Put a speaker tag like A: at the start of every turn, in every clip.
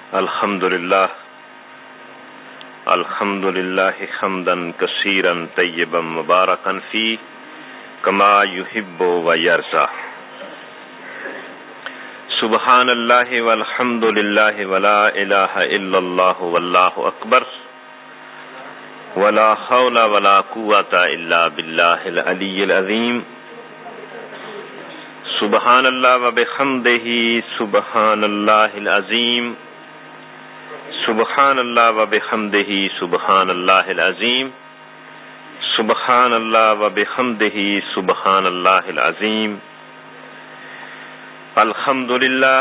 A: الحمد للہ حمدا کثیرا طیبا مبارکا فیہ کما یحب و یرضی. سبحان اللہ والحمد للہ ولا الہ الا اللہ واللہ اکبر ولا حول ولا قوة الا باللہ العلی العظیم. سبحان اللہ وبحمدہ سبحان اللہ العظیم. سبحان اللہ وبحمدہ سبحان اللہ العظیم. سبحان اللہ وبحمدہ سبحان اللہ العظیم. الحمد للہ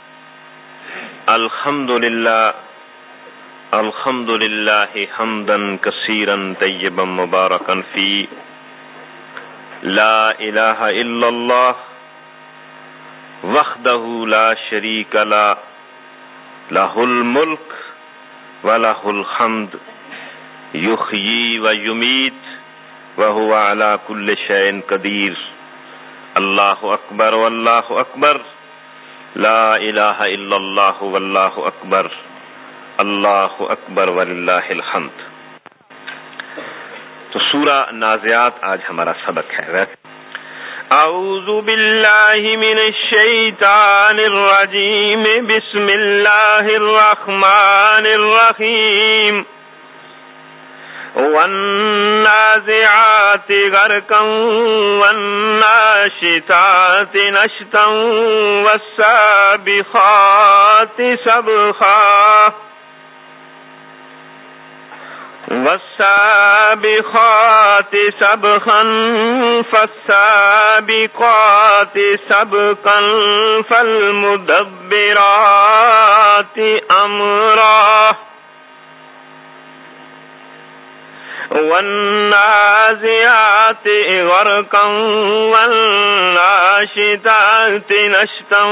A: الحمد للہ حمدا کثیرا طیبا مبارکا فیہ. لا الہ الا اللہ وحدہ لا شریک لہ لہ الملک وَلَهُ الْحَمْدُ يُحْيِي وَيُمِيتُ وَهُوَ عَلَى كُلِّ شَيْءٍ قَدِيرٌ. اللہ اکبر واللہ اکبر لا الہ الا اللہ واللہ اکبر اللہ اکبر وللہ الحمد. تو سورہ نازعات آج ہمارا سبق ہے. اعوذ باللہ من الشیطان الرجیم بسم اللہ الرحمن الرحیم. والنازعات غرقا والناشطات نشطا والسابقات سبقا والسابقات سبقا فالسابقات سبقا فالمدبرات امرا والنازعات غرقا والناشطات نشطا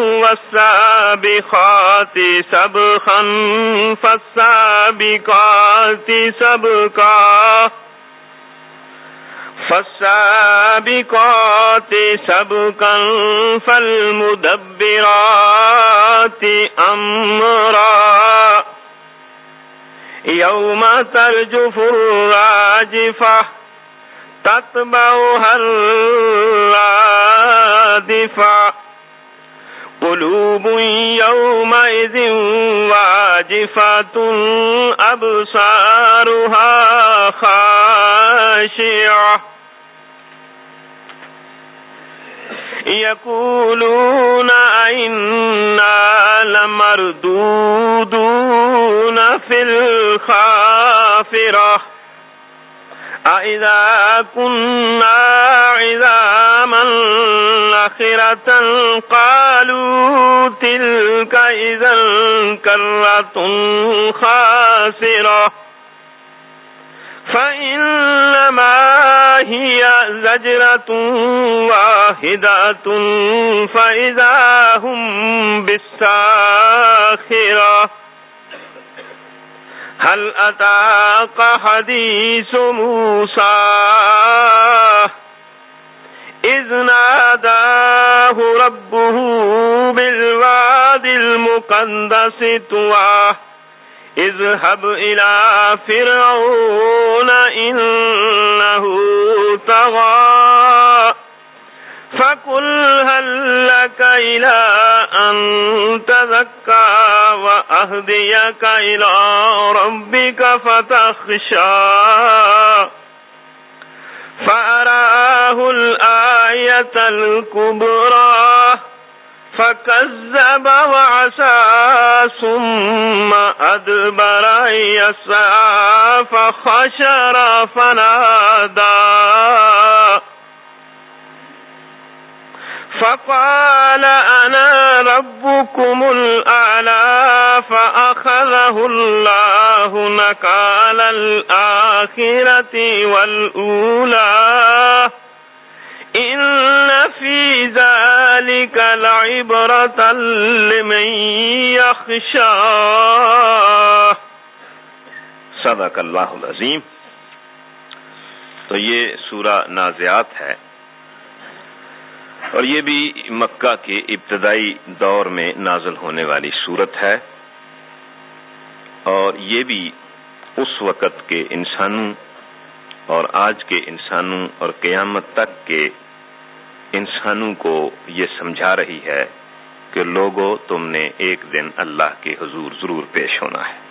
A: والسابقات سبقا فالسابقات سبقا فالمدبرات امرا. یوم ترجف الراجفة تتبعها الرادفة قلوب يومئذ واجفة أبصارها خاشعة يقولون أئنا لمردودون في الحافرة أإذا كنا عظاما نخرة قالوا تلك إذا كرة خاسرة فإنما هي زجرة واحدة فإذا هم بالساخرة. هل أتاك حديث موسى إذ ناداه ربه بالواد المقدس طوى اذهب إلى فرعون إنه طغى فقل هل لك إلى أن تزكى وأهديك إلى ربك فتخشى فأراه الآية الكبرى فكذب وعصى ثم أدبر يسعى فحشر فنادى فقال أنا ربكم الأعلى فأخذه الله نكال الآخرة والأولى إن في ذلك لعبرة لمن يخشى. صدق اللہ العظیم. تو یہ سورہ نازعات ہے اور یہ بھی مکہ کے ابتدائی دور میں نازل ہونے والی سورت ہے. اور یہ بھی اس وقت کے انسانوں اور آج کے انسانوں اور قیامت تک کے انسانوں کو یہ سمجھا رہی ہے کہ لوگوں، تم نے ایک دن اللہ کے حضور ضرور پیش ہونا ہے،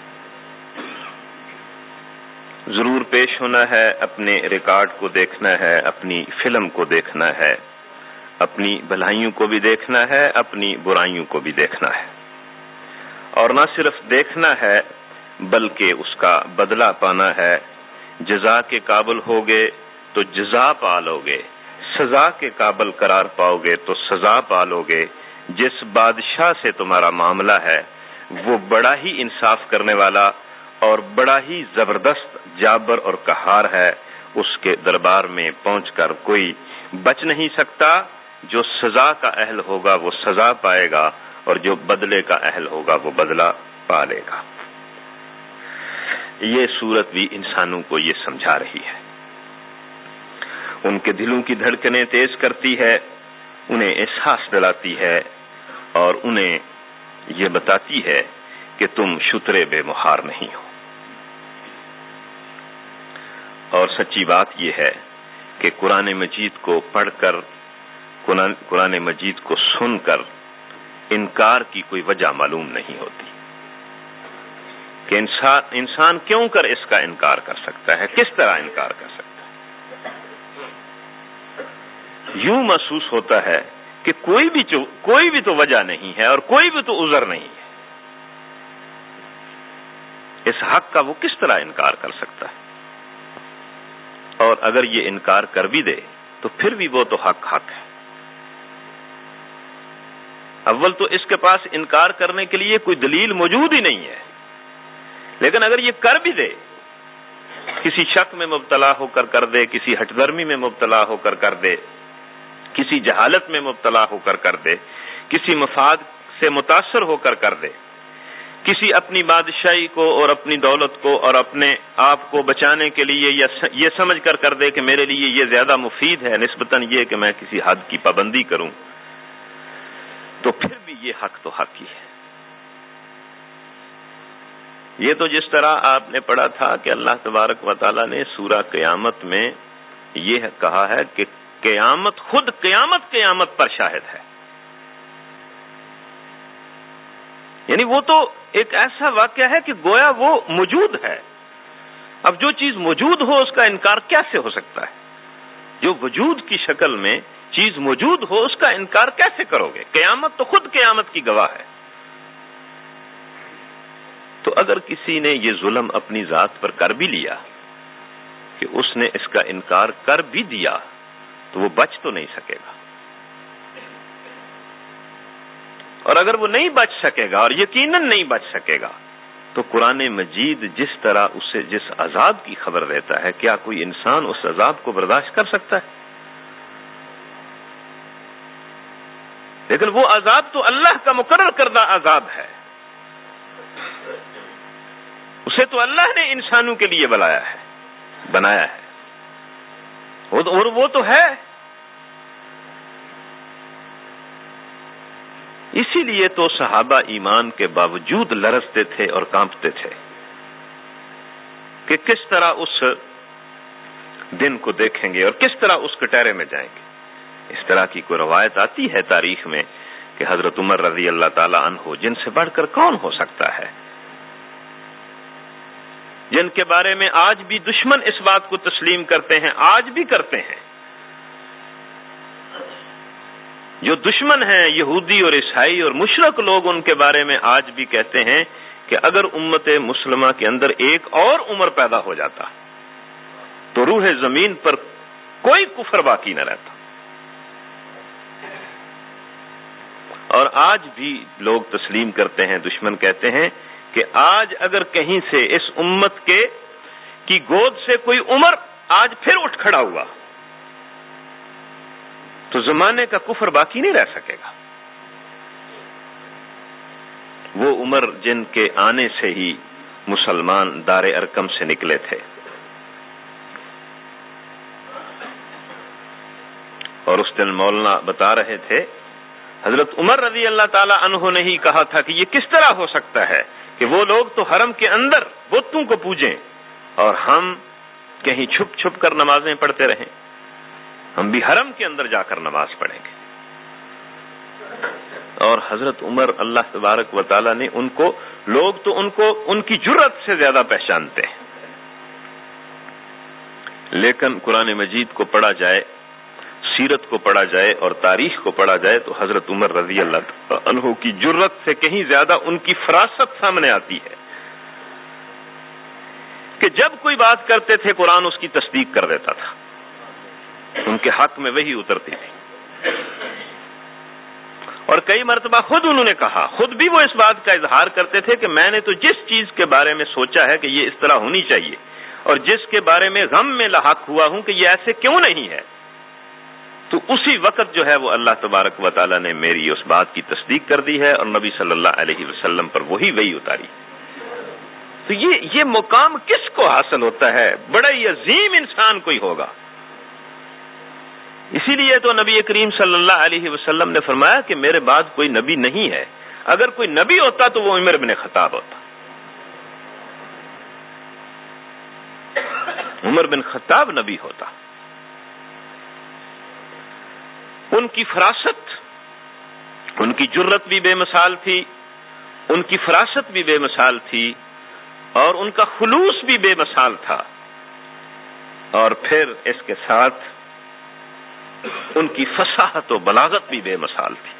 A: ضرور پیش ہونا ہے، اپنے ریکارڈ کو دیکھنا ہے، اپنی فلم کو دیکھنا ہے، اپنی بھلائیوں کو بھی دیکھنا ہے، اپنی برائیوں کو بھی دیکھنا ہے، اور نہ صرف دیکھنا ہے بلکہ اس کا بدلہ پانا ہے۔ جزا کے قابل ہوگے تو جزا پالو گے، سزا کے قابل قرار پاؤ گے تو سزا پالو گے۔ جس بادشاہ سے تمہارا معاملہ ہے وہ بڑا ہی انصاف کرنے والا اور بڑا ہی زبردست جابر اور قہار ہے، اس کے دربار میں پہنچ کر کوئی بچ نہیں سکتا۔ جو سزا کا اہل ہوگا وہ سزا پائے گا اور جو بدلے کا اہل ہوگا وہ بدلہ پا لے گا۔ یہ سورت بھی انسانوں کو یہ سمجھا رہی ہے، ان کے دلوں کی دھڑکنیں تیز کرتی ہے، انہیں احساس دلاتی ہے اور انہیں یہ بتاتی ہے کہ تم شترے بے مہار نہیں ہو۔ اور سچی بات یہ ہے کہ قرآن مجید کو پڑھ کر، قرآن مجید کو سن کر انکار کی کوئی وجہ معلوم نہیں ہوتی کہ انسان کیوں کر اس کا انکار کر سکتا ہے، کس طرح انکار کر سکتا ہے۔ یوں محسوس ہوتا ہے کہ کوئی بھی تو وجہ نہیں ہے اور کوئی بھی تو عذر نہیں ہے، اس حق کا وہ کس طرح انکار کر سکتا ہے؟ اور اگر یہ انکار کر بھی دے تو پھر بھی وہ تو حق ہے۔ اول تو اس کے پاس انکار کرنے کے لیے کوئی دلیل موجود ہی نہیں ہے، لیکن اگر یہ کر بھی دے، کسی شک میں مبتلا ہو کر دے، کسی ہٹ درمی میں مبتلا ہو کر دے، کسی جہالت میں مبتلا ہو کر دے، کسی مفاد سے متاثر ہو کر دے، کسی اپنی بادشاہی کو اور اپنی دولت کو اور اپنے آپ کو بچانے کے لیے یہ سمجھ کر دے کہ میرے لیے یہ زیادہ مفید ہے نسبتاً یہ کہ میں کسی حد کی پابندی کروں، تو پھر بھی یہ حق تو حق ہی ہے۔ یہ تو جس طرح آپ نے پڑھا تھا کہ اللہ تبارک و تعالیٰ نے سورہ قیامت میں یہ کہا ہے کہ قیامت خود قیامت پر شاہد ہے، یعنی وہ تو ایک ایسا واقعہ ہے کہ گویا وہ موجود ہے۔ اب جو چیز موجود ہو اس کا انکار کیسے ہو سکتا ہے؟ جو وجود کی شکل میں چیز موجود ہو اس کا انکار کیسے کرو گے؟ قیامت تو خود قیامت کی گواہ ہے۔ تو اگر کسی نے یہ ظلم اپنی ذات پر کر بھی لیا کہ اس نے اس کا انکار کر بھی دیا تو وہ بچ تو نہیں سکے گا، اور اگر وہ نہیں بچ سکے گا اور یقیناً نہیں بچ سکے گا تو قرآن مجید جس طرح اسے جس عذاب کی خبر دیتا ہے، کیا کوئی انسان اس عذاب کو برداشت کر سکتا ہے؟ لیکن وہ عذاب تو اللہ کا مقرر کردہ عذاب ہے، اسے تو اللہ نے انسانوں کے لیے بنایا ہے، اور وہ تو ہے۔ اسی لیے تو صحابہ ایمان کے باوجود لرزتے تھے اور کانپتے تھے کہ کس طرح اس دن کو دیکھیں گے اور کس طرح اس کٹہرے میں جائیں گے۔ اس طرح کی کوئی روایت آتی ہے تاریخ میں کہ حضرت عمر رضی اللہ تعالی عنہ، جن سے بڑھ کر کون ہو سکتا ہے، جن کے بارے میں آج بھی دشمن اس بات کو تسلیم کرتے ہیں، آج بھی کرتے ہیں، جو دشمن ہیں یہودی اور عیسائی اور مشرک لوگ، ان کے بارے میں آج بھی کہتے ہیں کہ اگر امت مسلمہ کے اندر ایک اور عمر پیدا ہو جاتا تو روح زمین پر کوئی کفر باقی نہ رہتا۔ اور آج بھی لوگ تسلیم کرتے ہیں، دشمن کہتے ہیں کہ آج اگر کہیں سے اس امت کی گود سے کوئی عمر آج پھر اٹھ کھڑا ہوا تو زمانے کا کفر باقی نہیں رہ سکے گا۔ وہ عمر جن کے آنے سے ہی مسلمان دار ارقم سے نکلے تھے، اور اس دن مولانا بتا رہے تھے حضرت عمر رضی اللہ تعالی عنہ نے ہی کہا تھا کہ یہ کس طرح ہو سکتا ہے کہ وہ لوگ تو حرم کے اندر بتوں کو پوجیں اور ہم کہیں چھپ چھپ کر نمازیں پڑھتے رہیں. ہم بھی حرم کے اندر جا کر نماز پڑھیں گے. اور حضرت عمر اللہ تبارک و تعالی نے لوگ تو ان کی جرأت سے زیادہ پہچانتے ہیں. لیکن قرآن مجید کو پڑھا جائے، سیرت کو پڑھا جائے اور تاریخ کو پڑھا جائے تو حضرت عمر رضی اللہ عنہ کی جرأت سے کہیں زیادہ ان کی فراست سامنے آتی ہے کہ جب کوئی بات کرتے تھے قرآن اس کی تصدیق کر دیتا تھا، ان کے حق میں وہی اترتی تھی. اور کئی مرتبہ خود انہوں نے کہا، خود بھی وہ اس بات کا اظہار کرتے تھے کہ میں نے تو جس چیز کے بارے میں سوچا ہے کہ یہ اس طرح ہونی چاہیے اور جس کے بارے میں غم میں لاحق ہوا ہوں کہ یہ ایسے کیوں نہیں ہے، تو اسی وقت جو ہے وہ اللہ تبارک و تعالی نے میری اس بات کی تصدیق کر دی ہے اور نبی صلی اللہ علیہ وسلم پر وہی اتاری. تو یہ مقام کس کو حاصل ہوتا ہے؟ بڑا ہی عظیم انسان کوئی ہوگا. اسی لیے تو نبی کریم صلی اللہ علیہ وسلم نے فرمایا کہ میرے بعد کوئی نبی نہیں ہے. اگر کوئی نبی ہوتا تو وہ عمر بن خطاب ہوتا. عمر بن خطاب نبی ہوتا. ان کی فراست، ان کی جرت بھی بے مثال تھی، ان کی فراست بھی بے مثال تھی اور ان کا خلوص بھی بے مثال تھا. اور پھر اس کے ساتھ ان کی فصاحت و بلاغت بھی بے مثال تھی.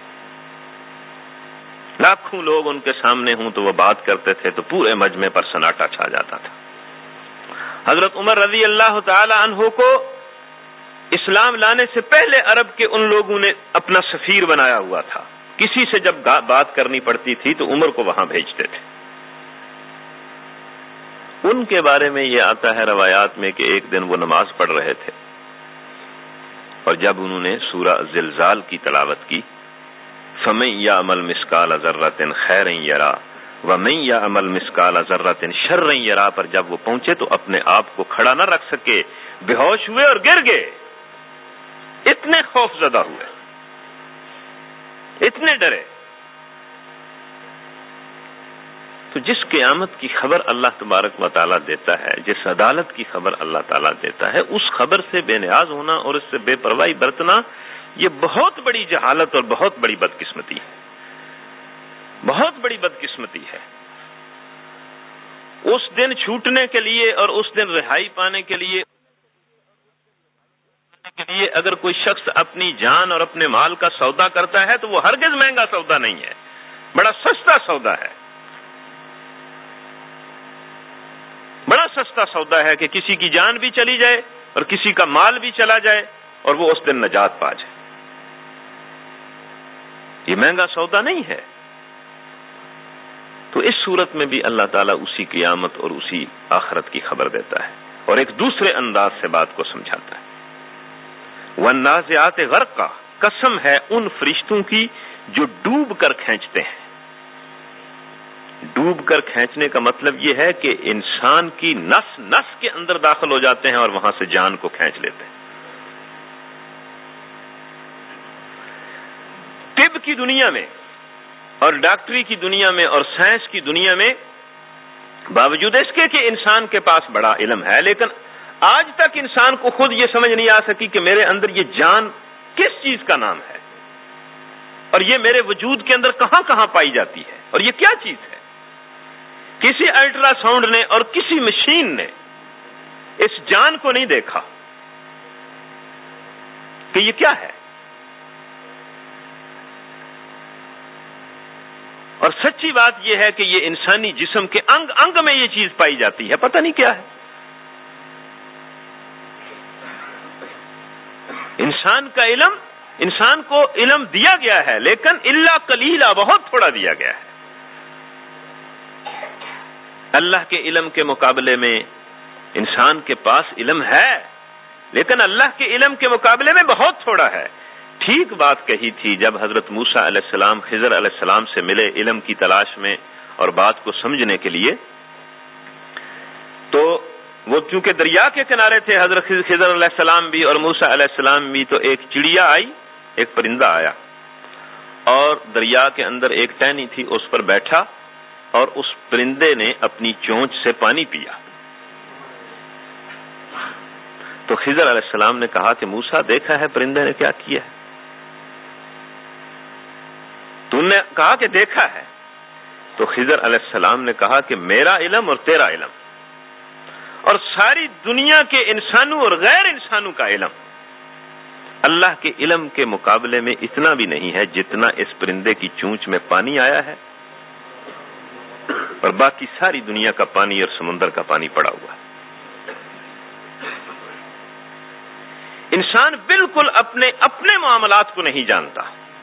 A: لاکھوں لوگ ان کے سامنے ہوں تو وہ بات کرتے تھے تو پورے مجمع پر سناٹا چھا جاتا تھا. حضرت عمر رضی اللہ تعالی عنہ کو اسلام لانے سے پہلے عرب کے ان لوگوں نے اپنا سفیر بنایا ہوا تھا. کسی سے جب بات کرنی پڑتی تھی تو عمر کو وہاں بھیجتے تھے. ان کے بارے میں یہ آتا ہے روایات میں کہ ایک دن وہ نماز پڑھ رہے تھے اور جب انہوں نے سورہ زلزال کی تلاوت کی، فَمَن يَعْمَلْ مِثْقَالَ ذَرَّةٍ خَيْرًا يَرَهُ وَمَن يَعْمَلْ مِثْقَالَ ذَرَّةٍ شَرًّا يَرَهُ پر جب وہ پہنچے تو اپنے آپ کو کھڑا نہ رکھ سکے، بے ہوش ہوئے اور گر گئے. اتنے خوف زدہ ہوئے، اتنے ڈرے. تو جس قیامت کی خبر اللہ تبارک و تعالیٰ دیتا ہے، جس عدالت کی خبر اللہ تعالیٰ دیتا ہے، اس خبر سے بے نیاز ہونا اور اس سے بے پرواہی برتنا یہ بہت بڑی جہالت اور بہت بڑی بدقسمتی ہے. بہت بڑی بدقسمتی ہے. اس دن چھوٹنے کے لیے اور اس دن رہائی پانے کے لیے اگر کوئی شخص اپنی جان اور اپنے مال کا سودا کرتا ہے تو وہ ہرگز مہنگا سودا نہیں ہے، بڑا سستا سودا ہے. بڑا سستا سودا ہے کہ کسی کی جان بھی چلی جائے اور کسی کا مال بھی چلا جائے اور وہ اس دن نجات پا جائے. یہ مہنگا سودا نہیں ہے. تو اس صورت میں بھی اللہ تعالیٰ اسی قیامت اور اسی آخرت کی خبر دیتا ہے اور ایک دوسرے انداز سے بات کو سمجھاتا ہے. وَالنَّازِعَاتِ غَرْقًا، قسم ہے ان فرشتوں کی جو ڈوب کر کھینچتے ہیں. ڈوب کر کھینچنے کا مطلب یہ ہے کہ انسان کی نس نس کے اندر داخل ہو جاتے ہیں اور وہاں سے جان کو کھینچ لیتے ہیں. طب کی دنیا میں اور ڈاکٹری کی دنیا میں اور سائنس کی دنیا میں باوجود اس کے کہ انسان کے پاس بڑا علم ہے، لیکن آج تک انسان کو خود یہ سمجھ نہیں آ سکی کہ میرے اندر یہ جان کس چیز کا نام ہے اور یہ میرے وجود کے اندر کہاں کہاں پائی جاتی ہے اور یہ کیا چیز ہے. کسی الٹرا ساؤنڈ نے اور کسی مشین نے اس جان کو نہیں دیکھا کہ یہ کیا ہے. اور سچی بات یہ ہے کہ یہ انسانی جسم کے انگ انگ میں یہ چیز پائی جاتی ہے، پتہ نہیں کیا ہے. انسان کو علم دیا گیا ہے لیکن الا قلیلا، بہت تھوڑا دیا گیا ہے. اللہ کے علم کے مقابلے میں انسان کے پاس علم ہے لیکن اللہ کے علم کے مقابلے میں بہت تھوڑا ہے. ٹھیک بات کہی تھی جب حضرت موسیٰ علیہ السلام خضر علیہ السلام سے ملے علم کی تلاش میں اور بات کو سمجھنے کے لیے. تو وہ چونکہ دریا کے کنارے تھے حضرت خضر علیہ السلام بھی اور موسیٰ علیہ السلام بھی، تو ایک چڑیا آئی، ایک پرندہ آیا اور دریا کے اندر ایک ٹہنی تھی، اس پر بیٹھا اور اس پرندے نے اپنی چونچ سے پانی پیا. تو خضر علیہ السلام نے کہا کہ موسیٰ دیکھا ہے پرندے نے کیا کیا ہے؟ تو نے کہا کہ دیکھا ہے. تو خضر علیہ السلام نے کہا کہ میرا علم اور تیرا علم اور ساری دنیا کے انسانوں اور غیر انسانوں کا علم اللہ کے علم کے مقابلے میں اتنا بھی نہیں ہے جتنا اس پرندے کی چونچ میں پانی آیا ہے اور باقی ساری دنیا کا پانی اور سمندر کا پانی پڑا ہوا ہے. انسان بالکل اپنے معاملات کو نہیں جانتا.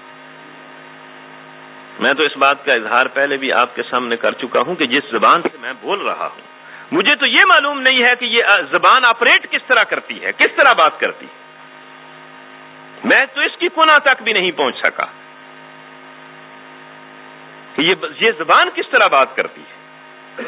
A: میں تو اس بات کا اظہار پہلے بھی آپ کے سامنے کر چکا ہوں کہ جس زبان سے میں بول رہا ہوں مجھے تو یہ معلوم نہیں ہے کہ یہ زبان آپریٹ کس طرح کرتی ہے, کس طرح بات کرتی ہے. میں تو اس کی کنہ تک بھی نہیں پہنچ سکا کہ یہ زبان کس طرح بات کرتی ہے.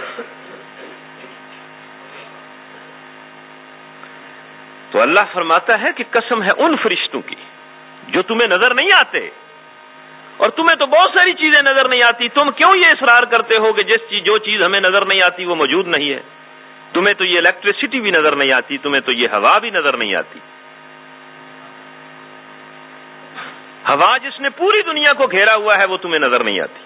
A: تو اللہ فرماتا ہے کہ قسم ہے ان فرشتوں کی جو تمہیں نظر نہیں آتے, اور تمہیں تو بہت ساری چیزیں نظر نہیں آتی. تم کیوں یہ اصرار کرتے ہو کہ جو چیز ہمیں نظر نہیں آتی وہ موجود نہیں ہے؟ تمہیں تو یہ الیکٹریسٹی بھی نظر نہیں آتی, تمہیں تو یہ ہوا بھی نظر نہیں آتی. ہوا جس نے پوری دنیا کو گھیرا ہوا ہے وہ تمہیں نظر نہیں آتی,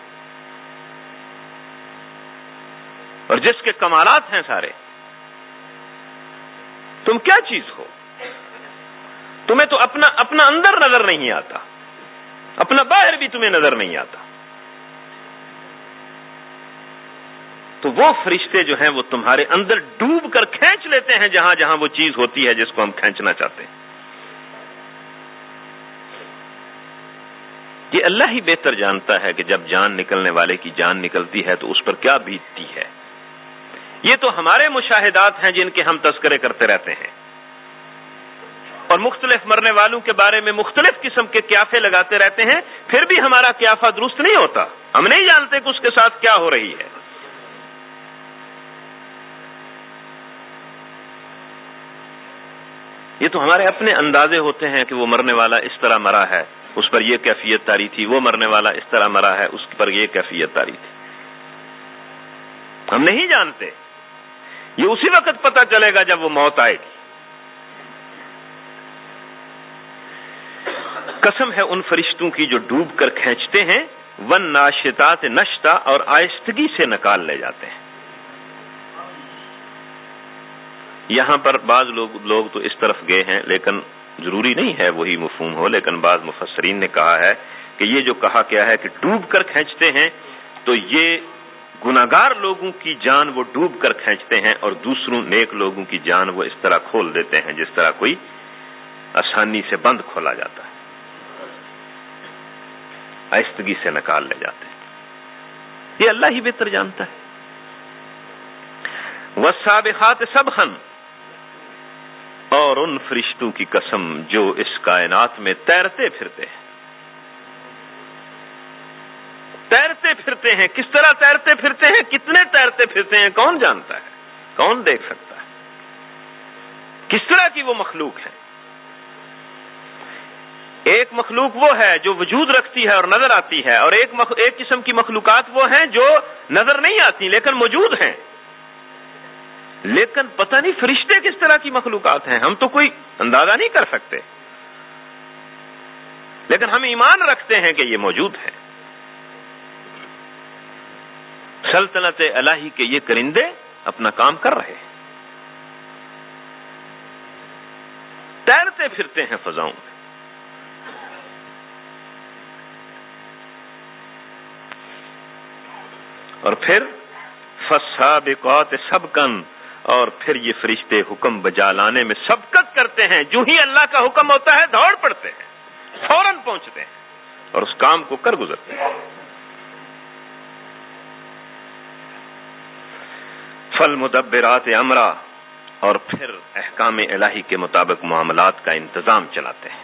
A: اور جس کے کمالات ہیں سارے. تم کیا چیز ہو؟ تمہیں تو اپنا اندر نظر نہیں آتا, اپنا باہر بھی تمہیں نظر نہیں آتا. تو وہ فرشتے جو ہیں وہ تمہارے اندر ڈوب کر کھینچ لیتے ہیں جہاں جہاں وہ چیز ہوتی ہے جس کو ہم کھینچنا چاہتے ہیں. یہ اللہ ہی بہتر جانتا ہے کہ جب جان نکلنے والے کی جان نکلتی ہے تو اس پر کیا بیتتی ہے. یہ تو ہمارے مشاہدات ہیں جن کے ہم تذکرے کرتے رہتے ہیں, اور مختلف مرنے والوں کے بارے میں مختلف قسم کے قیافے لگاتے رہتے ہیں, پھر بھی ہمارا قیافہ درست نہیں ہوتا. ہم نہیں جانتے کہ اس کے ساتھ کیا ہو رہی ہے. یہ تو ہمارے اپنے اندازے ہوتے ہیں کہ وہ مرنے والا اس طرح مرا ہے, اس پر یہ کیفیت طاری تھی, وہ مرنے والا اس طرح مرا ہے, اس پر یہ کیفیت طاری تھی. ہم نہیں جانتے. یہ اسی وقت پتہ چلے گا جب وہ موت آئے گی. قسم ہے ان فرشتوں کی جو ڈوب کر کھینچتے ہیں, ون ناشطات نشتا, اور آہستگی سے نکال لے جاتے ہیں. یہاں پر بعض لوگ تو اس طرف گئے ہیں, لیکن ضروری نہیں ہے وہی مفہوم ہو, لیکن بعض مفسرین نے کہا ہے کہ یہ جو کہا گیا ہے کہ ڈوب کر کھینچتے ہیں, تو یہ گناہگار لوگوں کی جان وہ ڈوب کر کھینچتے ہیں, اور دوسروں نیک لوگوں کی جان وہ اس طرح کھول دیتے ہیں جس طرح کوئی آسانی سے بند کھولا جاتا ہے. آہستگی سے نکال لے جاتے ہیں. یہ اللہ ہی بہتر جانتا ہے. والسابقات سبقا, اور ان فرشتوں کی قسم جو اس کائنات میں تیرتے پھرتے ہیں. تیرتے پھرتے ہیں. کس طرح تیرتے پھرتے ہیں, کتنے تیرتے پھرتے ہیں, کون جانتا ہے, کون دیکھ سکتا ہے, کس طرح کی وہ مخلوق ہے. ایک مخلوق وہ ہے جو وجود رکھتی ہے اور نظر آتی ہے, اور ایک قسم کی مخلوقات وہ ہیں جو نظر نہیں آتی لیکن موجود ہیں. لیکن پتہ نہیں فرشتے کس طرح کی مخلوقات ہیں, ہم تو کوئی اندازہ نہیں کر سکتے, لیکن ہم ایمان رکھتے ہیں کہ یہ موجود ہیں. سلطنت الہی کے یہ کرندے اپنا کام کر رہے ہیں, تیرتے پھرتے ہیں فضاؤں میں. اور پھر فالسابقات سبقا, اور پھر یہ فرشتے حکم بجا لانے میں سبقت کرتے ہیں. جو ہی اللہ کا حکم ہوتا ہے دوڑ پڑتے ہیں, فوراً پہنچتے ہیں اور اس کام کو کر گزرتے ہیں. فالمدبرات امرا, اور پھر احکام الہی کے مطابق معاملات کا انتظام چلاتے ہیں.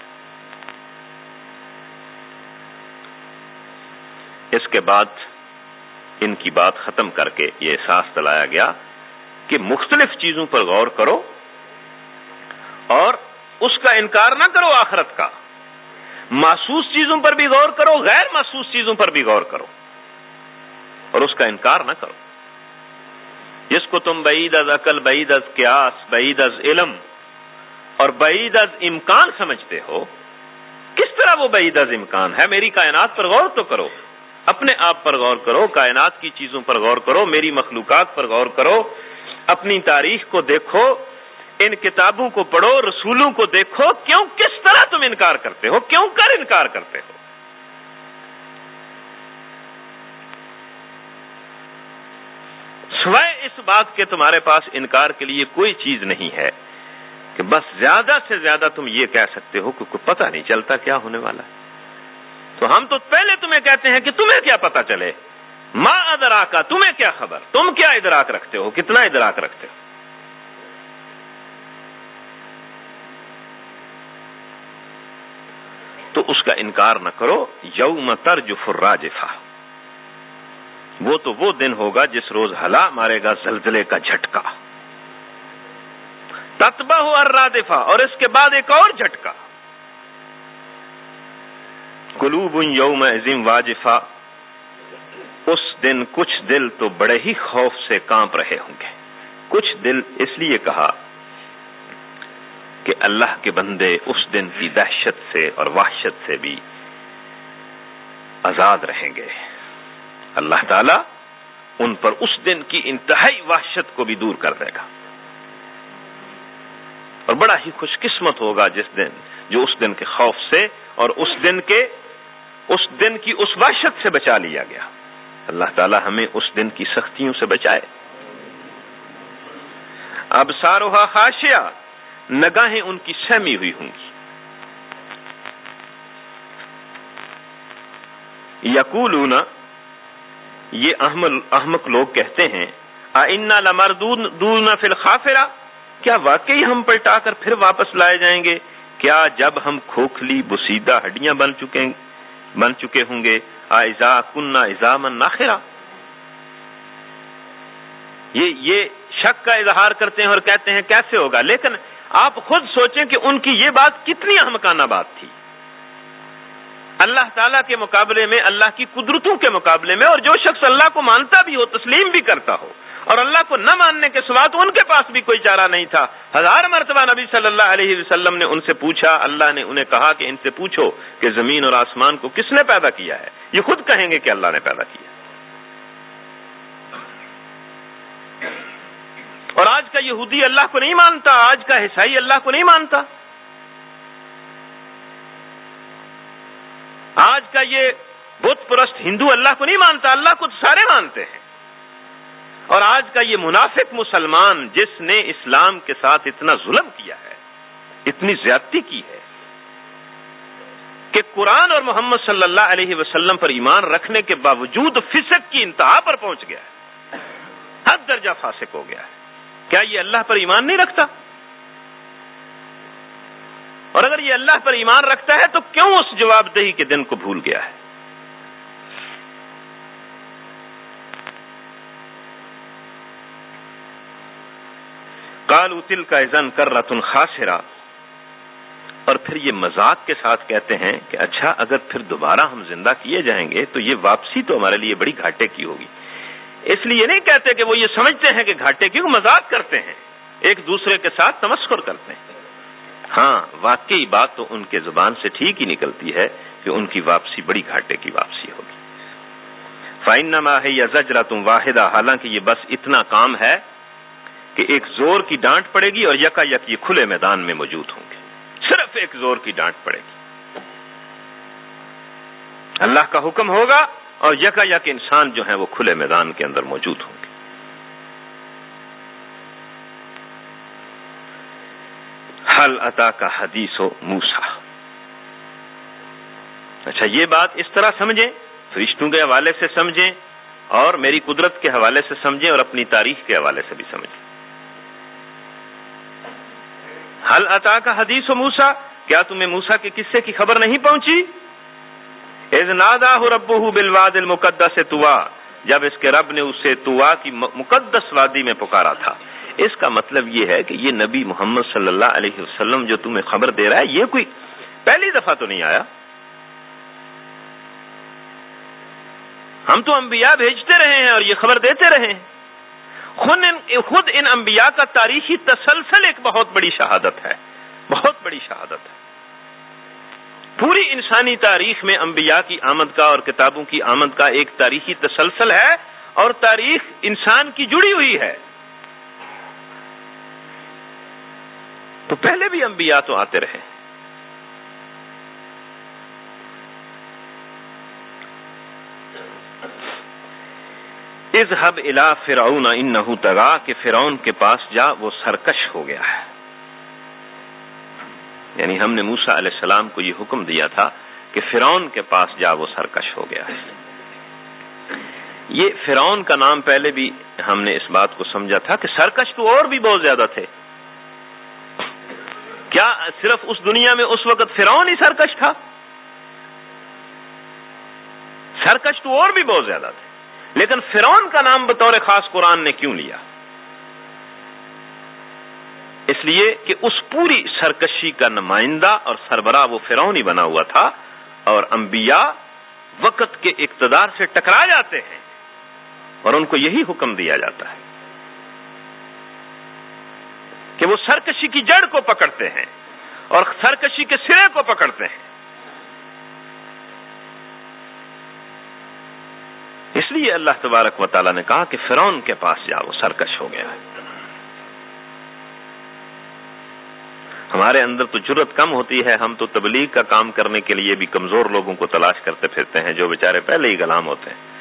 A: اس کے بعد ان کی بات ختم کر کے یہ احساس دلایا گیا کہ مختلف چیزوں پر غور کرو اور اس کا انکار نہ کرو. آخرت کا محسوس چیزوں پر بھی غور کرو, غیر محسوس چیزوں پر بھی غور کرو. اور اس کا انکار نہ کرو. جس کو تم بعید از عقل، بعید از قیاس، بعید از علم اور بعید از امکان سمجھتے ہو، کس طرح وہ بعید از امکان ہے؟ میری کائنات پر غور تو کرو، اپنے آپ پر غور کرو، کائنات کی چیزوں پر غور کرو، میری مخلوقات پر غور کرو، اپنی تاریخ کو دیکھو، ان کتابوں کو پڑھو، رسولوں کو دیکھو، کیوں کس طرح تم انکار کرتے ہو، کیوں کر انکار کرتے ہو؟ سوائے اس بات کے تمہارے پاس انکار کے لیے کوئی چیز نہیں ہے کہ بس زیادہ سے زیادہ تم یہ کہہ سکتے ہو کہ کوئی پتہ نہیں چلتا کیا ہونے والا ہے. تو ہم تو پہلے تمہیں کہتے ہیں کہ تمہیں کیا پتہ چلے، ما ادراکا، تمہیں کیا خبر، تم کیا ادراک رکھتے ہو، کتنا ادراک رکھتے ہو. تو اس کا انکار نہ کرو. یوم ترجف الراجفہ، وہ تو وہ دن ہوگا جس روز ہلا مارے گا زلزلے کا جھٹکا. تتبع الرادفہ، اور اس کے بعد ایک اور جھٹکا. قلوب یومئذ واجفہ، اس دن کچھ دل تو بڑے ہی خوف سے کانپ رہے ہوں گے. کچھ دل اس لیے کہا کہ اللہ کے بندے اس دن کی دہشت سے اور وحشت سے بھی آزاد رہیں گے. اللہ تعالی ان پر اس دن کی انتہائی وحشت کو بھی دور کر دے گا. اور بڑا ہی خوش قسمت ہوگا جو اس دن کے خوف سے اور اس دن کی اس وحشت سے بچا لیا گیا. اللہ تعالی ہمیں اس دن کی سختیوں سے بچائے. ابصارها خاشعہ، نگاہیں ان کی سہمی ہوئی ہوں گی. یقولون، یہ احمق لوگ کہتے ہیں، اِنَّا لَمَرْدُودُونَ فِي الْحَافِرَةِ، کیا واقعی ہم پلٹا کر پھر واپس لائے جائیں گے؟ کیا جب ہم کھوکھلی بسیدہ ہڈیاں بن چکے ہوں گے؟ اِذَا كُنَّا عِظَامًا نَخِرَةً، یہ شک کا اظہار کرتے ہیں اور کہتے ہیں کیسے ہوگا. لیکن آپ خود سوچیں کہ ان کی یہ بات کتنی احمقانہ بات تھی اللہ تعالیٰ کے مقابلے میں، اللہ کی قدرتوں کے مقابلے میں. اور جو شخص اللہ کو مانتا بھی ہو، تسلیم بھی کرتا ہو، اور اللہ کو نہ ماننے کے سوا تو ان کے پاس بھی کوئی چارہ نہیں تھا. 1000 مرتبہ نبی صلی اللہ علیہ وسلم نے ان سے پوچھا، اللہ نے انہیں کہا کہ ان سے پوچھو کہ زمین اور آسمان کو کس نے پیدا کیا ہے. یہ خود کہیں گے کہ اللہ نے پیدا کیا. اور آج کا یہودی اللہ کو نہیں مانتا، آج کا عیسائی اللہ کو نہیں مانتا، آج کا یہ بت پرست ہندو اللہ کو نہیں مانتا. اللہ کو سارے مانتے ہیں. اور آج کا یہ منافق مسلمان جس نے اسلام کے ساتھ اتنا ظلم کیا ہے، اتنی زیادتی کی ہے کہ قرآن اور محمد صلی اللہ علیہ وسلم پر ایمان رکھنے کے باوجود فسق کی انتہا پر پہنچ گیا ہے، حد درجہ فاسق ہو گیا ہے. کیا یہ اللہ پر ایمان نہیں رکھتا؟ اور اگر یہ اللہ پر ایمان رکھتا ہے تو کیوں اس جواب دہی کے دن کو بھول گیا ہے؟ قالوا تلک اذا کرۃ خاسرہ، اور پھر یہ مذاق کے ساتھ کہتے ہیں کہ اچھا اگر پھر دوبارہ ہم زندہ کیے جائیں گے تو یہ واپسی تو ہمارے لیے بڑی گھاٹے کی ہوگی. اس لیے نہیں کہتے کہ وہ یہ سمجھتے ہیں کہ گھاٹے کی، وہ مذاق کرتے ہیں، ایک دوسرے کے ساتھ تمسخر کرتے ہیں. ہاں واقعی بات تو ان کے زبان سے ٹھیک ہی نکلتی ہے کہ ان کی واپسی بڑی گھاٹے کی واپسی ہوگی. فَإِنَّمَا هِيَ زَجْرَةٌ وَاحِدَةٌ، حالانکہ یہ بس اتنا کام ہے کہ ایک زور کی ڈانٹ پڑے گی اور یکا یک یہ کھلے میدان میں موجود ہوں گے. صرف ایک زور کی ڈانٹ پڑے گی، اللہ کا حکم ہوگا اور یکا یک انسان جو ہیں وہ کھلے میدان کے اندر موجود ہوں گے. حل اتاک حدیث موسیٰ، اچھا یہ بات اس طرح سمجھیں، فرشتوں کے حوالے سے سمجھیں اور میری قدرت کے حوالے سے سمجھیں اور اپنی تاریخ کے حوالے سے بھی سمجھیں. حل اتاک حدیث موسیٰ، کیا تمہیں موسیٰ کے قصے کی خبر نہیں پہنچی؟ اذ ناداہ ربہ بالواد المقدس طویٰ، جب اس کے رب نے اسے طویٰ کی مقدس وادی میں پکارا تھا. اس کا مطلب یہ ہے کہ یہ نبی محمد صلی اللہ علیہ وسلم جو تمہیں خبر دے رہا ہے یہ کوئی پہلی دفعہ تو نہیں آیا. ہم تو انبیاء بھیجتے رہے ہیں اور یہ خبر دیتے رہے ہیں. خود ان انبیاء کا تاریخی تسلسل ایک بہت بڑی شہادت ہے، بہت بڑی شہادت ہے. پوری انسانی تاریخ میں انبیاء کی آمد کا اور کتابوں کی آمد کا ایک تاریخی تسلسل ہے، اور تاریخ انسان کی جڑی ہوئی ہے. تو پہلے بھی انبیاء تو آتے رہے. اذهب الى فرعون انه طغى کہ فرعون کے پاس جا، وہ سرکش ہو گیا ہے. یعنی ہم نے موسیٰ علیہ السلام کو یہ حکم دیا تھا کہ فرعون کے پاس جا، وہ سرکش ہو گیا ہے. یہ فرعون کا نام پہلے بھی ہم نے اس بات کو سمجھا تھا کہ سرکش تو اور بھی بہت زیادہ تھے. کیا صرف اس دنیا میں اس وقت فرعون ہی سرکش تھا؟ سرکش تو اور بھی بہت زیادہ تھے، لیکن فرعون کا نام بطور خاص قرآن نے کیوں لیا؟ اس لیے کہ اس پوری سرکشی کا نمائندہ اور سربراہ وہ فرعون ہی بنا ہوا تھا، اور انبیاء وقت کے اقتدار سے ٹکرا جاتے ہیں اور ان کو یہی حکم دیا جاتا ہے کہ وہ سرکشی کی جڑ کو پکڑتے ہیں اور سرکشی کے سرے کو پکڑتے ہیں. اس لیے اللہ تبارک و تعالیٰ نے کہا کہ فرعون کے پاس جا، وہ سرکش ہو گیا ہے. ہمارے اندر تو جرأت کم ہوتی ہے، ہم تو تبلیغ کا کام کرنے کے لیے بھی کمزور لوگوں کو تلاش کرتے پھرتے ہیں جو بیچارے پہلے ہی غلام ہوتے ہیں.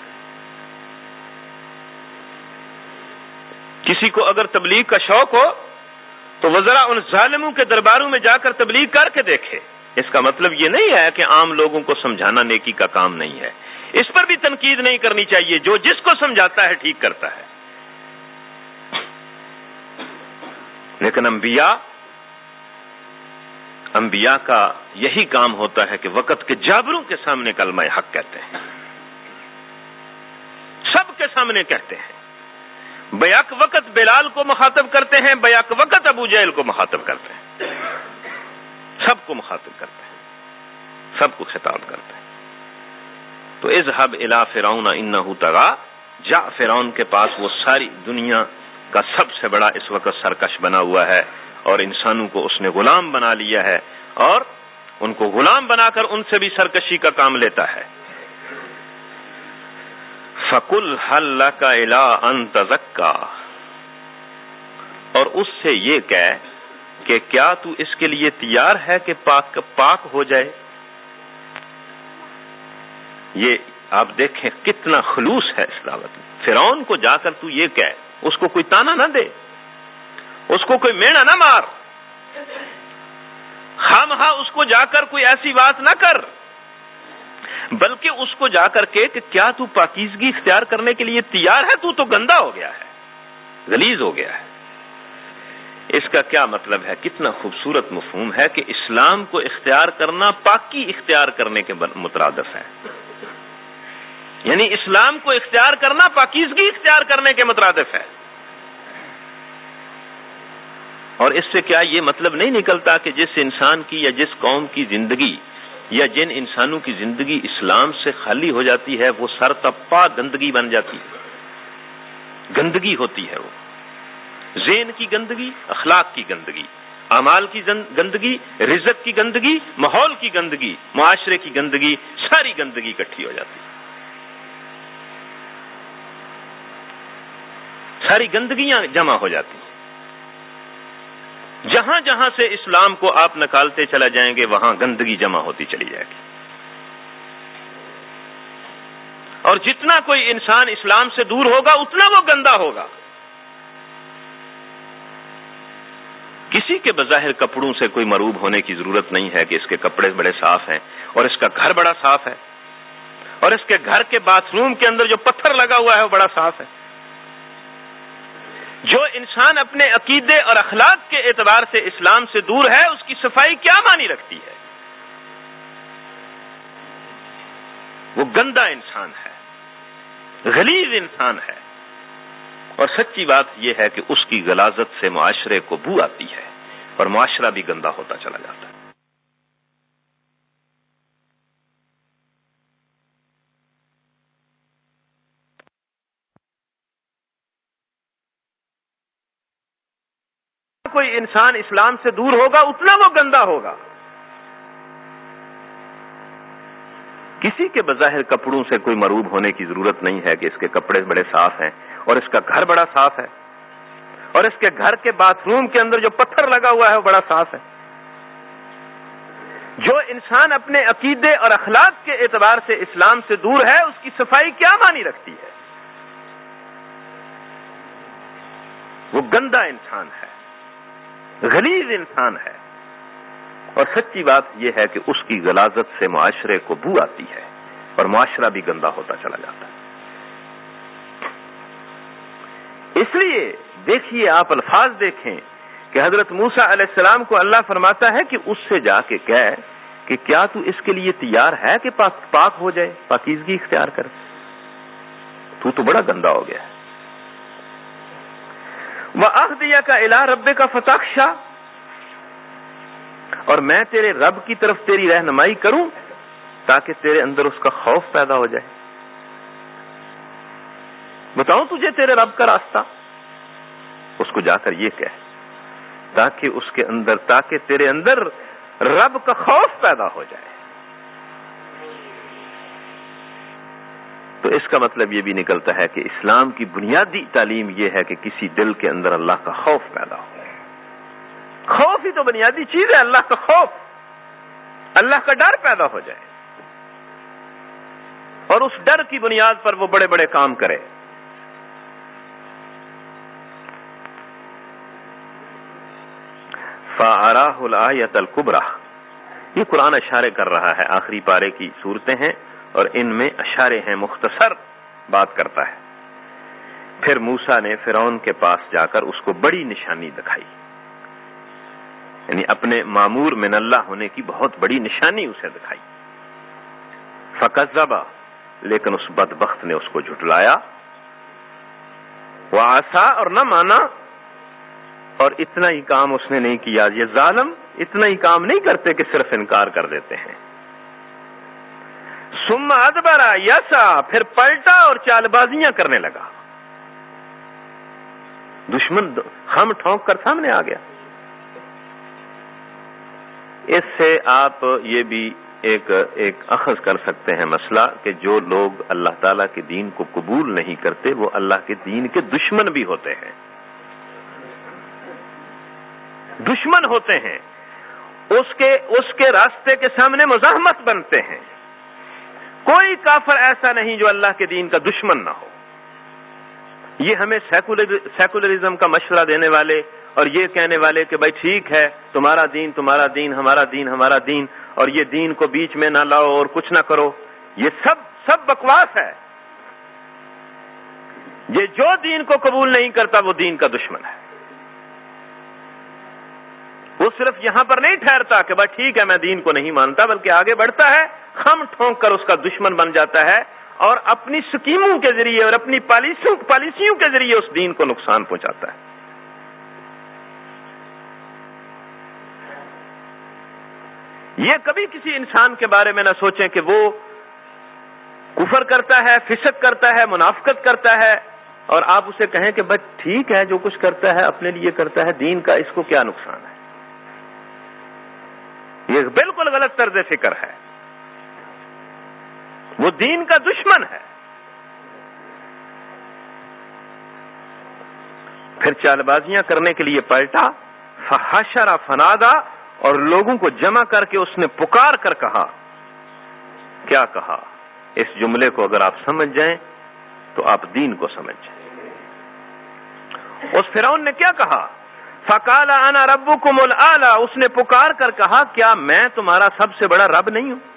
A: کسی کو اگر تبلیغ کا شوق ہو تو وہ ذرا ان ظالموں کے درباروں میں جا کر تبلیغ کر کے دیکھے. اس کا مطلب یہ نہیں ہے کہ عام لوگوں کو سمجھانا نیکی کا کام نہیں ہے، اس پر بھی تنقید نہیں کرنی چاہیے. جو جس کو سمجھاتا ہے ٹھیک کرتا ہے. لیکن انبیاء کا یہی کام ہوتا ہے کہ وقت کے جابروں کے سامنے کلمہ حق کہتے ہیں، سب کے سامنے کہتے ہیں. بیک وقت بلال کو مخاطب کرتے ہیں، بیک وقت ابو جہل کو مخاطب کرتے ہیں، سب کو مخاطب کرتے ہیں، سب کو خطاب کرتے ہیں. تو اذهب الى فرعون انه طغى، جا فرعون کے پاس، وہ ساری دنیا کا سب سے بڑا اس وقت سرکش بنا ہوا ہے اور انسانوں کو اس نے غلام بنا لیا ہے، اور ان کو غلام بنا کر ان سے بھی سرکشی کا کام لیتا ہے. فَقُلْ هَلْ لَكَ إِلَىٰ أَن تَزَكَّىٰ، اور اس سے یہ کہہ کہ کیا تو اس کے لیے تیار ہے کہ پاک ہو جائے. یہ آپ دیکھیں کتنا خلوص ہے اس دعوت میں. فرعون کو جا کر تو یہ کہہ، اس کو کوئی تانا نہ دے، اس کو کوئی مینا نہ مار، خامخواہ اس کو جا کر کوئی ایسی بات نہ کر، بلکہ اس کو جا کر کے کہ کیا تو پاکیزگی اختیار کرنے کے لیے تیار ہے؟ تو گندا ہو گیا ہے، غلیظ ہو گیا ہے. اس کا کیا مطلب ہے؟ کتنا خوبصورت مفہوم ہے کہ اسلام کو اختیار کرنا پاکی اختیار کرنے کے مترادف ہے. یعنی اسلام کو اختیار کرنا پاکیزگی اختیار کرنے کے مترادف ہے. اور اس سے کیا یہ مطلب نہیں نکلتا کہ جس انسان کی یا جس قوم کی زندگی یا جن انسانوں کی زندگی اسلام سے خالی ہو جاتی ہے وہ سرتپا گندگی بن جاتی ہے، گندگی ہوتی ہے، وہ ذہن کی گندگی، اخلاق کی گندگی، اعمال کی گندگی، رزق کی گندگی، ماحول کی گندگی، معاشرے کی گندگی، ساری گندگی اکٹھی ہو جاتی ہے. ساری گندگیاں جمع ہو جاتی ہیں. جہاں جہاں سے اسلام کو آپ نکالتے چلا جائیں گے وہاں گندگی جمع ہوتی چلی جائے گی. اور جتنا کوئی انسان اسلام سے دور ہوگا اتنا وہ گندا ہوگا. کسی کے بظاہر کپڑوں سے کوئی مروب ہونے کی ضرورت نہیں ہے کہ اس کے کپڑے بڑے صاف ہیں اور اس کا گھر بڑا صاف ہے اور اس کے گھر کے باتھ روم کے اندر جو پتھر لگا ہوا ہے وہ بڑا صاف ہے. جو انسان اپنے عقیدے اور اخلاق کے اعتبار سے اسلام سے دور ہے اس کی صفائی کیا معنی رکھتی ہے؟ وہ گندا انسان ہے، غلیظ انسان ہے. اور سچی بات یہ ہے کہ اس کی غلاظت سے معاشرے کو بو آتی ہے اور معاشرہ بھی گندا ہوتا چلا جاتا ہے. کوئی انسان اسلام سے دور ہوگا اتنا وہ گندا ہوگا. کسی کے بظاہر کپڑوں سے کوئی مروب ہونے کی ضرورت نہیں ہے کہ اس کے کپڑے بڑے صاف ہیں اور اس کا گھر بڑا صاف ہے اور اس کے گھر کے باتھ روم کے اندر جو پتھر لگا ہوا ہے وہ بڑا صاف ہے. جو انسان اپنے عقیدے اور اخلاق کے اعتبار سے اسلام سے دور ہے اس کی صفائی کیا معنی رکھتی ہے؟ وہ گندا انسان ہے، غلیظ انسان ہے. اور سچی بات یہ ہے کہ اس کی غلاظت سے معاشرے کو بو آتی ہے اور معاشرہ بھی گندا ہوتا چلا جاتا ہے. اس لیے دیکھیے، آپ الفاظ دیکھیں کہ حضرت موسیٰ علیہ السلام کو اللہ فرماتا ہے کہ اس سے جا کے کہے کہ کیا تو اس کے لیے تیار ہے کہ پاک ہو جائے، پاکیزگی اختیار کر، تو بڑا گندا ہو گیا ہے. وَأَهْدِيَكَ إِلَىٰ رَبِّكَ فَتَخْشَىٰ، اور میں تیرے رب کی طرف تیری رہنمائی کروں تاکہ تیرے اندر اس کا خوف پیدا ہو جائے. بتاؤں تجھے تیرے رب کا راستہ؟ اس کو جا کر یہ کہہ تاکہ تیرے اندر رب کا خوف پیدا ہو جائے. تو اس کا مطلب یہ بھی نکلتا ہے کہ اسلام کی بنیادی تعلیم یہ ہے کہ کسی دل کے اندر اللہ کا خوف پیدا ہو. خوف ہی تو بنیادی چیز ہے، اللہ کا خوف، اللہ کا ڈر پیدا ہو جائے اور اس ڈر کی بنیاد پر وہ بڑے بڑے کام کرے. فَأَرَاهُ الْآيَةَ الْكُبْرَى، یہ قرآن اشارے کر رہا ہے، آخری پارے کی صورتیں ہیں اور ان میں اشارے ہیں، مختصر بات کرتا ہے. پھر موسیٰ نے فرعون کے پاس جا کر اس کو بڑی نشانی دکھائی، یعنی اپنے مامور من اللہ ہونے کی بہت بڑی نشانی اسے دکھائی. فَكَذَّبَ، لیکن اس بدبخت نے اس کو جھٹلایا. وَعَصَىٰ، اور نہ مانا، اور اتنا ہی کام اس نے نہیں کیا. یہ ظالم اتنا ہی کام نہیں کرتے کہ صرف انکار کر دیتے ہیں. ثُمَّ أَدْبَرَ يَسْعَىٰ، پھر پلٹا اور چال بازیاں کرنے لگا. دشمن خم ٹھونک کر سامنے آ گیا. اس سے آپ یہ بھی ایک اخذ کر سکتے ہیں مسئلہ کہ جو لوگ اللہ تعالیٰ کے دین کو قبول نہیں کرتے وہ اللہ کے دین کے دشمن بھی ہوتے ہیں. دشمن ہوتے ہیں، اس کے راستے کے سامنے مزاحمت بنتے ہیں. کوئی کافر ایسا نہیں جو اللہ کے دین کا دشمن نہ ہو. یہ ہمیں سیکولرزم کا مشورہ دینے والے اور یہ کہنے والے کہ بھائی ٹھیک ہے، تمہارا دین تمہارا دین، ہمارا دین ہمارا دین، اور یہ دین کو بیچ میں نہ لاؤ اور کچھ نہ کرو، یہ سب بکواس ہے. یہ جو دین کو قبول نہیں کرتا وہ دین کا دشمن ہے. وہ صرف یہاں پر نہیں ٹھہرتا کہ بھائی ٹھیک ہے میں دین کو نہیں مانتا، بلکہ آگے بڑھتا ہے، خم ٹھونک کر اس کا دشمن بن جاتا ہے اور اپنی سکیموں کے ذریعے اور اپنی پالیسیوں کے ذریعے اس دین کو نقصان پہنچاتا ہے. یہ کبھی کسی انسان کے بارے میں نہ سوچیں کہ وہ کفر کرتا ہے، فسق کرتا ہے، منافقت کرتا ہے اور آپ اسے کہیں کہ بس ٹھیک ہے جو کچھ کرتا ہے اپنے لیے کرتا ہے، دین کا اس کو کیا نقصان ہے. یہ بالکل غلط طرز فکر ہے. وہ دین کا دشمن ہے. پھر چال بازیاں کرنے کے لیے پلٹا. فحشر فنادا، اور لوگوں کو جمع کر کے اس نے پکار کر کہا. کیا کہا؟ اس جملے کو اگر آپ سمجھ جائیں تو آپ دین کو سمجھ جائیں. اس فرعون نے کیا کہا؟ فقال انا ربکم الاعلی، اس نے پکار کر کہا کیا میں تمہارا سب سے بڑا رب نہیں ہوں؟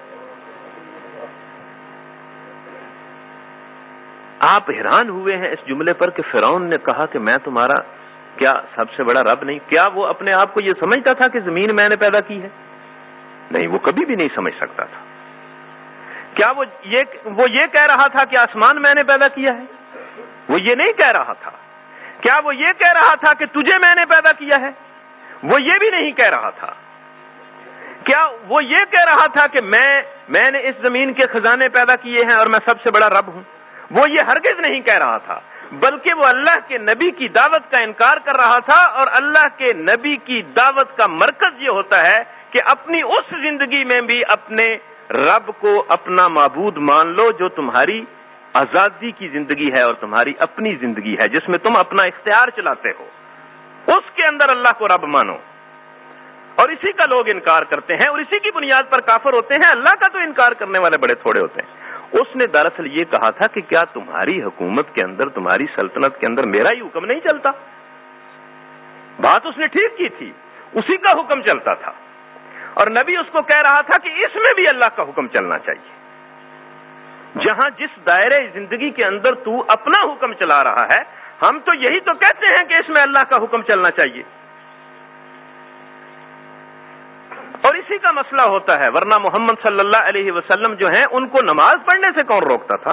A: آپ حیران ہوئے ہیں اس جملے پر کہ فرعون نے کہا کہ میں تمہارا کیا سب سے بڑا رب نہیں؟ کیا وہ اپنے آپ کو یہ سمجھتا تھا کہ زمین میں نے پیدا کی ہے؟ نہیں، وہ کبھی بھی نہیں سمجھ سکتا تھا. کیا وہ یہ کہہ رہا تھا کہ آسمان میں نے پیدا کیا ہے؟ وہ یہ نہیں کہہ رہا تھا. کیا وہ یہ کہہ رہا تھا کہ تجھے میں نے پیدا کیا ہے؟ وہ یہ بھی نہیں کہہ رہا تھا. کیا وہ یہ کہہ رہا تھا کہ میں نے اس زمین کے خزانے پیدا کیے ہیں اور میں سب سے بڑا رب ہوں؟ وہ یہ ہرگز نہیں کہہ رہا تھا. بلکہ وہ اللہ کے نبی کی دعوت کا انکار کر رہا تھا، اور اللہ کے نبی کی دعوت کا مرکز یہ ہوتا ہے کہ اپنی اس زندگی میں بھی اپنے رب کو اپنا معبود مان لو جو تمہاری آزادی کی زندگی ہے اور تمہاری اپنی زندگی ہے، جس میں تم اپنا اختیار چلاتے ہو، اس کے اندر اللہ کو رب مانو۔ اور اسی کا لوگ انکار کرتے ہیں اور اسی کی بنیاد پر کافر ہوتے ہیں۔ اللہ کا تو انکار کرنے والے بڑے تھوڑے ہوتے ہیں۔ اس نے دراصل یہ کہا تھا کہ کیا تمہاری حکومت کے اندر، تمہاری سلطنت کے اندر میرا ہی حکم نہیں چلتا؟ بات اس نے ٹھیک کی تھی، اسی کا حکم چلتا تھا، اور نبی اس کو کہہ رہا تھا کہ اس میں بھی اللہ کا حکم چلنا چاہیے۔ جہاں جس دائرے زندگی کے اندر تو اپنا حکم چلا رہا ہے، ہم تو یہی تو کہتے ہیں کہ اس میں اللہ کا حکم چلنا چاہیے، اور اسی کا مسئلہ ہوتا ہے۔ ورنہ محمد صلی اللہ علیہ وسلم جو ہیں، ان کو نماز پڑھنے سے کون روکتا تھا؟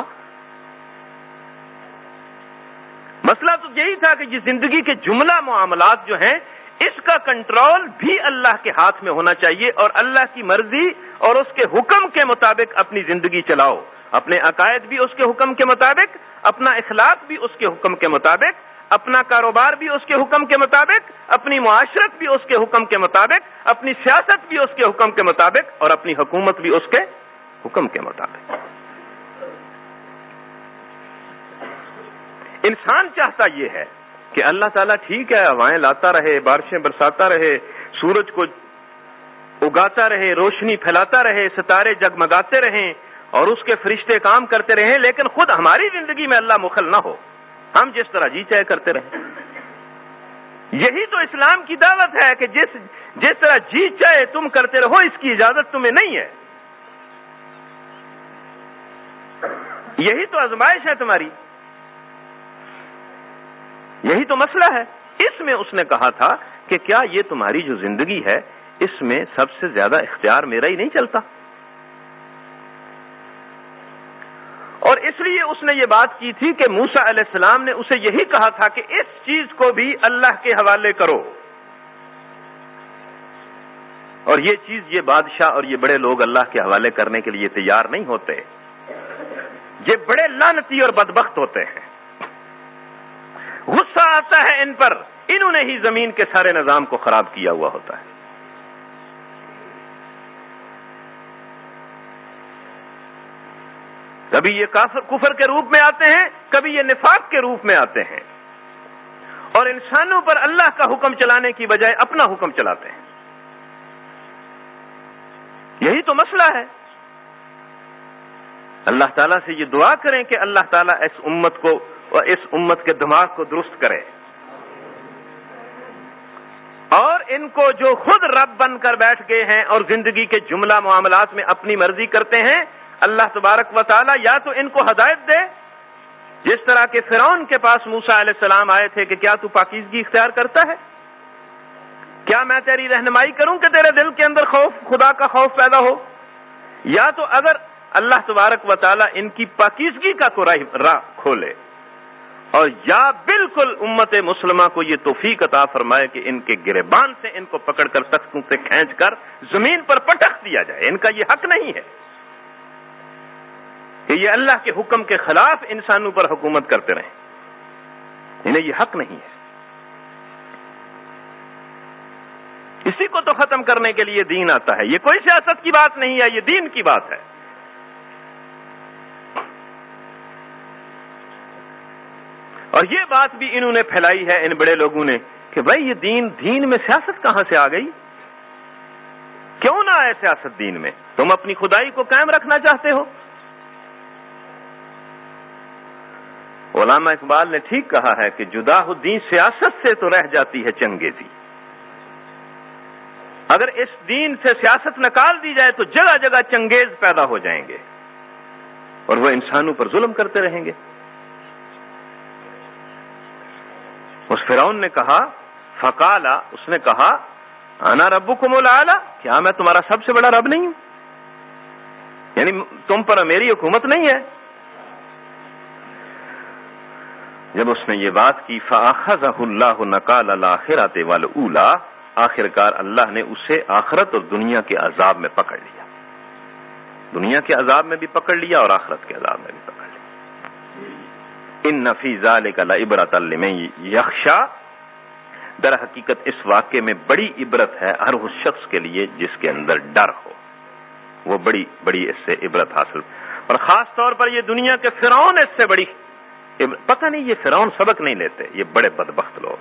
A: مسئلہ تو یہی تھا کہ یہ زندگی کے جملہ معاملات جو ہیں، اس کا کنٹرول بھی اللہ کے ہاتھ میں ہونا چاہیے، اور اللہ کی مرضی اور اس کے حکم کے مطابق اپنی زندگی چلاؤ۔ اپنے عقائد بھی اس کے حکم کے مطابق، اپنا اخلاق بھی اس کے حکم کے مطابق، اپنا کاروبار بھی اس کے حکم کے مطابق، اپنی معاشرت بھی اس کے حکم کے مطابق، اپنی سیاست بھی اس کے حکم کے مطابق، اور اپنی حکومت بھی اس کے حکم کے مطابق۔ انسان چاہتا یہ ہے کہ اللہ تعالیٰ ٹھیک ہے، ہوائیں لاتا رہے، بارشیں برساتا رہے، سورج کو اگاتا رہے، روشنی پھیلاتا رہے، ستارے جگمگاتے رہیں، اور اس کے فرشتے کام کرتے رہیں، لیکن خود ہماری زندگی میں اللہ مخل نہ ہو، ہم جس طرح جی چاہے کرتے رہیں۔ یہی تو اسلام کی دعوت ہے کہ جس طرح جی چاہے تم کرتے رہو، اس کی اجازت تمہیں نہیں ہے۔ یہی تو آزمائش ہے تمہاری، یہی تو مسئلہ ہے۔ اس میں اس نے کہا تھا کہ کیا یہ تمہاری جو زندگی ہے، اس میں سب سے زیادہ اختیار میرا ہی نہیں چلتا؟ اور اس لیے اس نے یہ بات کی تھی کہ موسیٰ علیہ السلام نے اسے یہی کہا تھا کہ اس چیز کو بھی اللہ کے حوالے کرو، اور یہ چیز، یہ بادشاہ اور یہ بڑے لوگ اللہ کے حوالے کرنے کے لیے تیار نہیں ہوتے، یہ بڑے لعنتی اور بدبخت ہوتے ہیں۔ غصہ آتا ہے ان پر، انہوں نے ہی زمین کے سارے نظام کو خراب کیا ہوا ہوتا ہے۔ کبھی یہ کفر کے روپ میں آتے ہیں، کبھی یہ نفاق کے روپ میں آتے ہیں، اور انسانوں پر اللہ کا حکم چلانے کی بجائے اپنا حکم چلاتے ہیں۔ یہی تو مسئلہ ہے۔ اللہ تعالیٰ سے یہ دعا کریں کہ اللہ تعالیٰ اس امت کو اور اس امت کے دماغ کو درست کرے، اور ان کو جو خود رب بن کر بیٹھ گئے ہیں اور زندگی کے جملہ معاملات میں اپنی مرضی کرتے ہیں، اللہ تبارک و تعالیٰ یا تو ان کو ہدایت دے، جس طرح کہ فرعون کے پاس موسیٰ علیہ السلام آئے تھے کہ کیا تو پاکیزگی اختیار کرتا ہے؟ کیا میں تیری رہنمائی کروں کہ تیرے دل کے اندر خدا کا خوف پیدا ہو؟ یا تو اگر اللہ تبارک و تعالیٰ ان کی پاکیزگی کا کوئی راہ کھولے، اور یا بالکل امت مسلمہ کو یہ توفیق عطا فرمائے کہ ان کے گریبان سے ان کو پکڑ کر تختوں سے کھینچ کر زمین پر پٹک دیا جائے۔ ان کا یہ حق نہیں ہے کہ یہ اللہ کے حکم کے خلاف انسانوں پر حکومت کرتے رہیں، انہیں یہ حق نہیں ہے۔ اسی کو تو ختم کرنے کے لیے دین آتا ہے۔ یہ کوئی سیاست کی بات نہیں ہے، یہ دین کی بات ہے۔ اور یہ بات بھی انہوں نے پھیلائی ہے، ان بڑے لوگوں نے، کہ بھائی یہ دین میں سیاست کہاں سے آ گئی؟ کیوں نہ آئے سیاست دین میں؟ تم اپنی خدائی کو قائم رکھنا چاہتے ہو۔ علامہ اقبال نے ٹھیک کہا ہے کہ جدا الدین سیاست سے تو رہ جاتی ہے چنگیزی۔ اگر اس دین سے سیاست نکال دی جائے تو جگہ جگہ چنگیز پیدا ہو جائیں گے، اور وہ انسانوں پر ظلم کرتے رہیں گے۔ اس فرعون نے کہا، فقالا، اس نے کہا، انا ربکم الاعلی، کیا میں تمہارا سب سے بڑا رب نہیں ہوں؟ یعنی تم پر میری حکومت نہیں ہے؟ جب اس نے یہ بات کی، فاخذہ اللہ نکال الاخرۃ والاولی، آخرکار اللہ نے اسے آخرت اور دنیا کے عذاب میں پکڑ لیا، دنیا کے عذاب میں بھی پکڑ لیا اور آخرت کے عذاب میں بھی پکڑ لیا۔ ان فی ذلک لعبرۃ لمن یخشی، در حقیقت اس واقعے میں بڑی عبرت ہے ہر اس شخص کے لیے جس کے اندر ڈر ہو، وہ بڑی بڑی اس سے عبرت حاصل، اور خاص طور پر یہ دنیا کے فرعون اس سے بڑی پتہ نہیں یہ فرعون سبق نہیں لیتے، یہ بڑے بدبخت لوگ،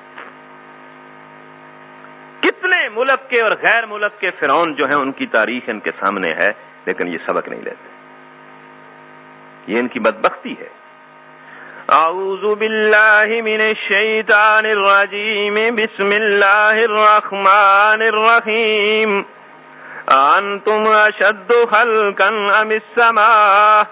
A: کتنے ملک کے اور غیر ملک کے فرعون جو ہیں ان کی تاریخ ان کے سامنے ہے، لیکن یہ سبق نہیں لیتے، یہ ان کی بدبختی ہے۔ اعوذ باللہ من الشیطان الرجیم، بسم اللہ الرحمن الرحیم، انتم اشد خلقا ام السماء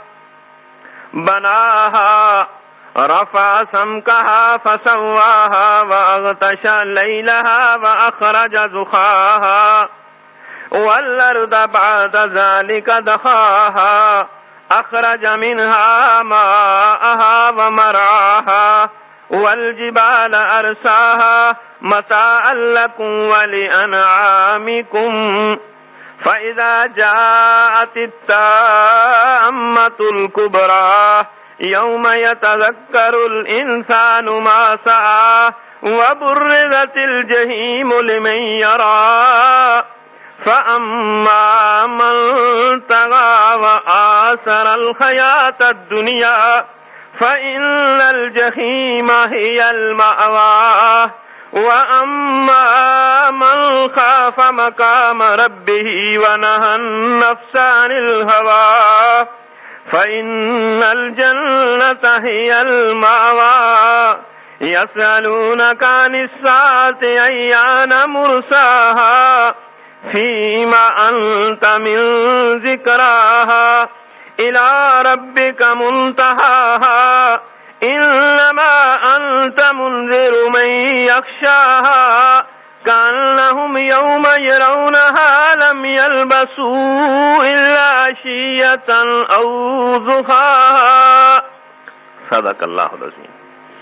A: بناها رفع سمكها فسواها واغطش ليلها واخرج ضحاها والارض بعد ذلك دحاها اخرج منها ماءها ومرعاها والجبال ارساها متاعا لكم ولانعامكم فإذا جاءت التامة الكبرى يوم يتذكر الإنسان ما سعى وبرزت الجحيم لمن يرى فأما من طغى وآثر الحياة الدنيا فإن الجحيم هي المأوى وَأَمَّا مَنْ خَافَ مَقَامَ رَبِّهِ وَنَهَى النَّفْسَ عَنِ الْهَوَى فَإِنَّ الْجَنَّةَ هِيَ الْمَأْوَى يَسْأَلُونَكَ عَنِ السَّاعَةِ أَيَّانَ مُرْسَاهَا فِيمَ أَنْتَ مِنْ ذِكْرَاهَا إِلَى رَبِّكَ مُنْتَهَاهَا انما انت منذر من یخشاها کانهم یوم یرونها لم یلبثوا الا عشیة او ضحاها۔ صدق اللہ العظیم۔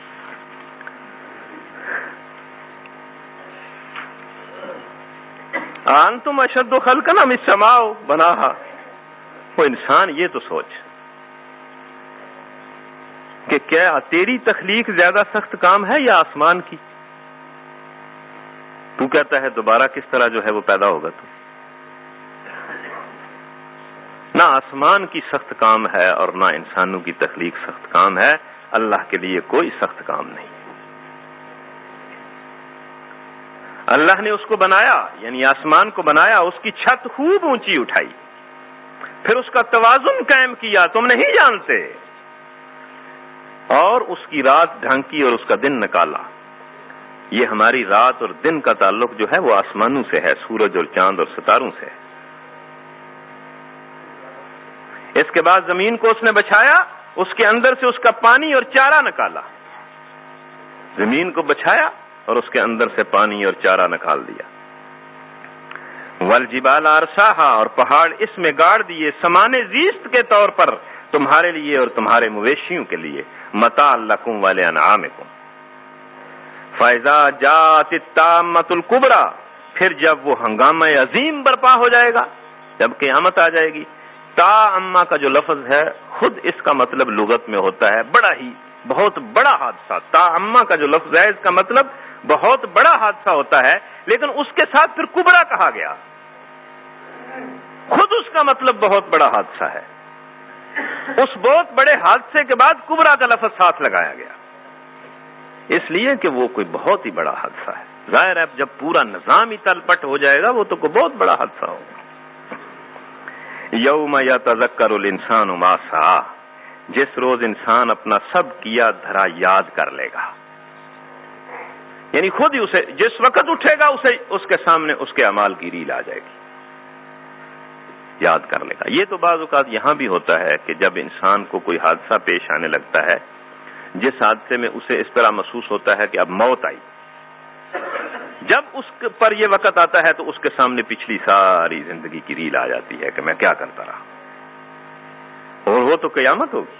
A: انتم اشد خلقا ام السماء بناها، وہ انسان یہ تو سوچ کہ کیا تیری تخلیق زیادہ سخت کام ہے یا آسمان کی؟ تو کہتا ہے دوبارہ کس طرح جو ہے وہ پیدا ہوگا، تو نہ آسمان کی سخت کام ہے اور نہ انسانوں کی تخلیق سخت کام ہے، اللہ کے لیے کوئی سخت کام نہیں۔ اللہ نے اس کو بنایا، یعنی آسمان کو بنایا، اس کی چھت خوب اونچی اٹھائی، پھر اس کا توازن قائم کیا، تم نہیں جانتے، اور اس کی رات ڈھانکی اور اس کا دن نکالا۔ یہ ہماری رات اور دن کا تعلق جو ہے وہ آسمانوں سے ہے، سورج اور چاند اور ستاروں سے۔ اس کے بعد زمین کو اس نے بچھایا، اس کے اندر سے اس کا پانی اور چارہ نکالا، زمین کو بچھایا اور اس کے اندر سے پانی اور چارہ نکال دیا۔ والجبال ارساها، اور پہاڑ اس میں گاڑ دیے سامان زیست کے طور پر تمہارے لیے اور تمہارے مویشیوں کے لیے، متاع لکم ولانعامکم۔ فاذا جاءت التامۃ الکبریٰ، پھر جب وہ ہنگامہ عظیم برپا ہو جائے گا، جب قیامت آ جائے گی۔ تامہ کا جو لفظ ہے خود اس کا مطلب لغت میں ہوتا ہے بڑا ہی بہت بڑا حادثہ۔ تامہ کا جو لفظ ہے اس کا مطلب بہت بڑا حادثہ ہوتا ہے، لیکن اس کے ساتھ پھر کبریٰ کہا گیا، خود اس کا مطلب بہت بڑا حادثہ ہے۔ اس بہت بڑے حادثے کے بعد کبریٰ کا لفظ ساتھ لگایا گیا، اس لیے کہ وہ کوئی بہت ہی بڑا حادثہ ہے۔ ظاہر ہے جب پورا نظام ہی تلپٹ ہو جائے گا وہ تو کوئی بہت بڑا حادثہ ہوگا۔ یوم یتذکر الانسان ما سعی، جس روز انسان اپنا سب کیا دھرا یاد کر لے گا، یعنی خود ہی اسے جس وقت اٹھے گا اسے اس کے سامنے اس کے اعمال کی ریل آ جائے گی، یاد کر لے گا۔ یہ تو بعض اوقات یہاں بھی ہوتا ہے کہ جب انسان کو کوئی حادثہ پیش آنے لگتا ہے، جس حادثے میں اسے اس طرح محسوس ہوتا ہے کہ اب موت آئی، جب اس پر یہ وقت آتا ہے تو اس کے سامنے پچھلی ساری زندگی کی ریل آ جاتی ہے کہ میں کیا کرتا رہا، اور وہ تو قیامت ہوگی۔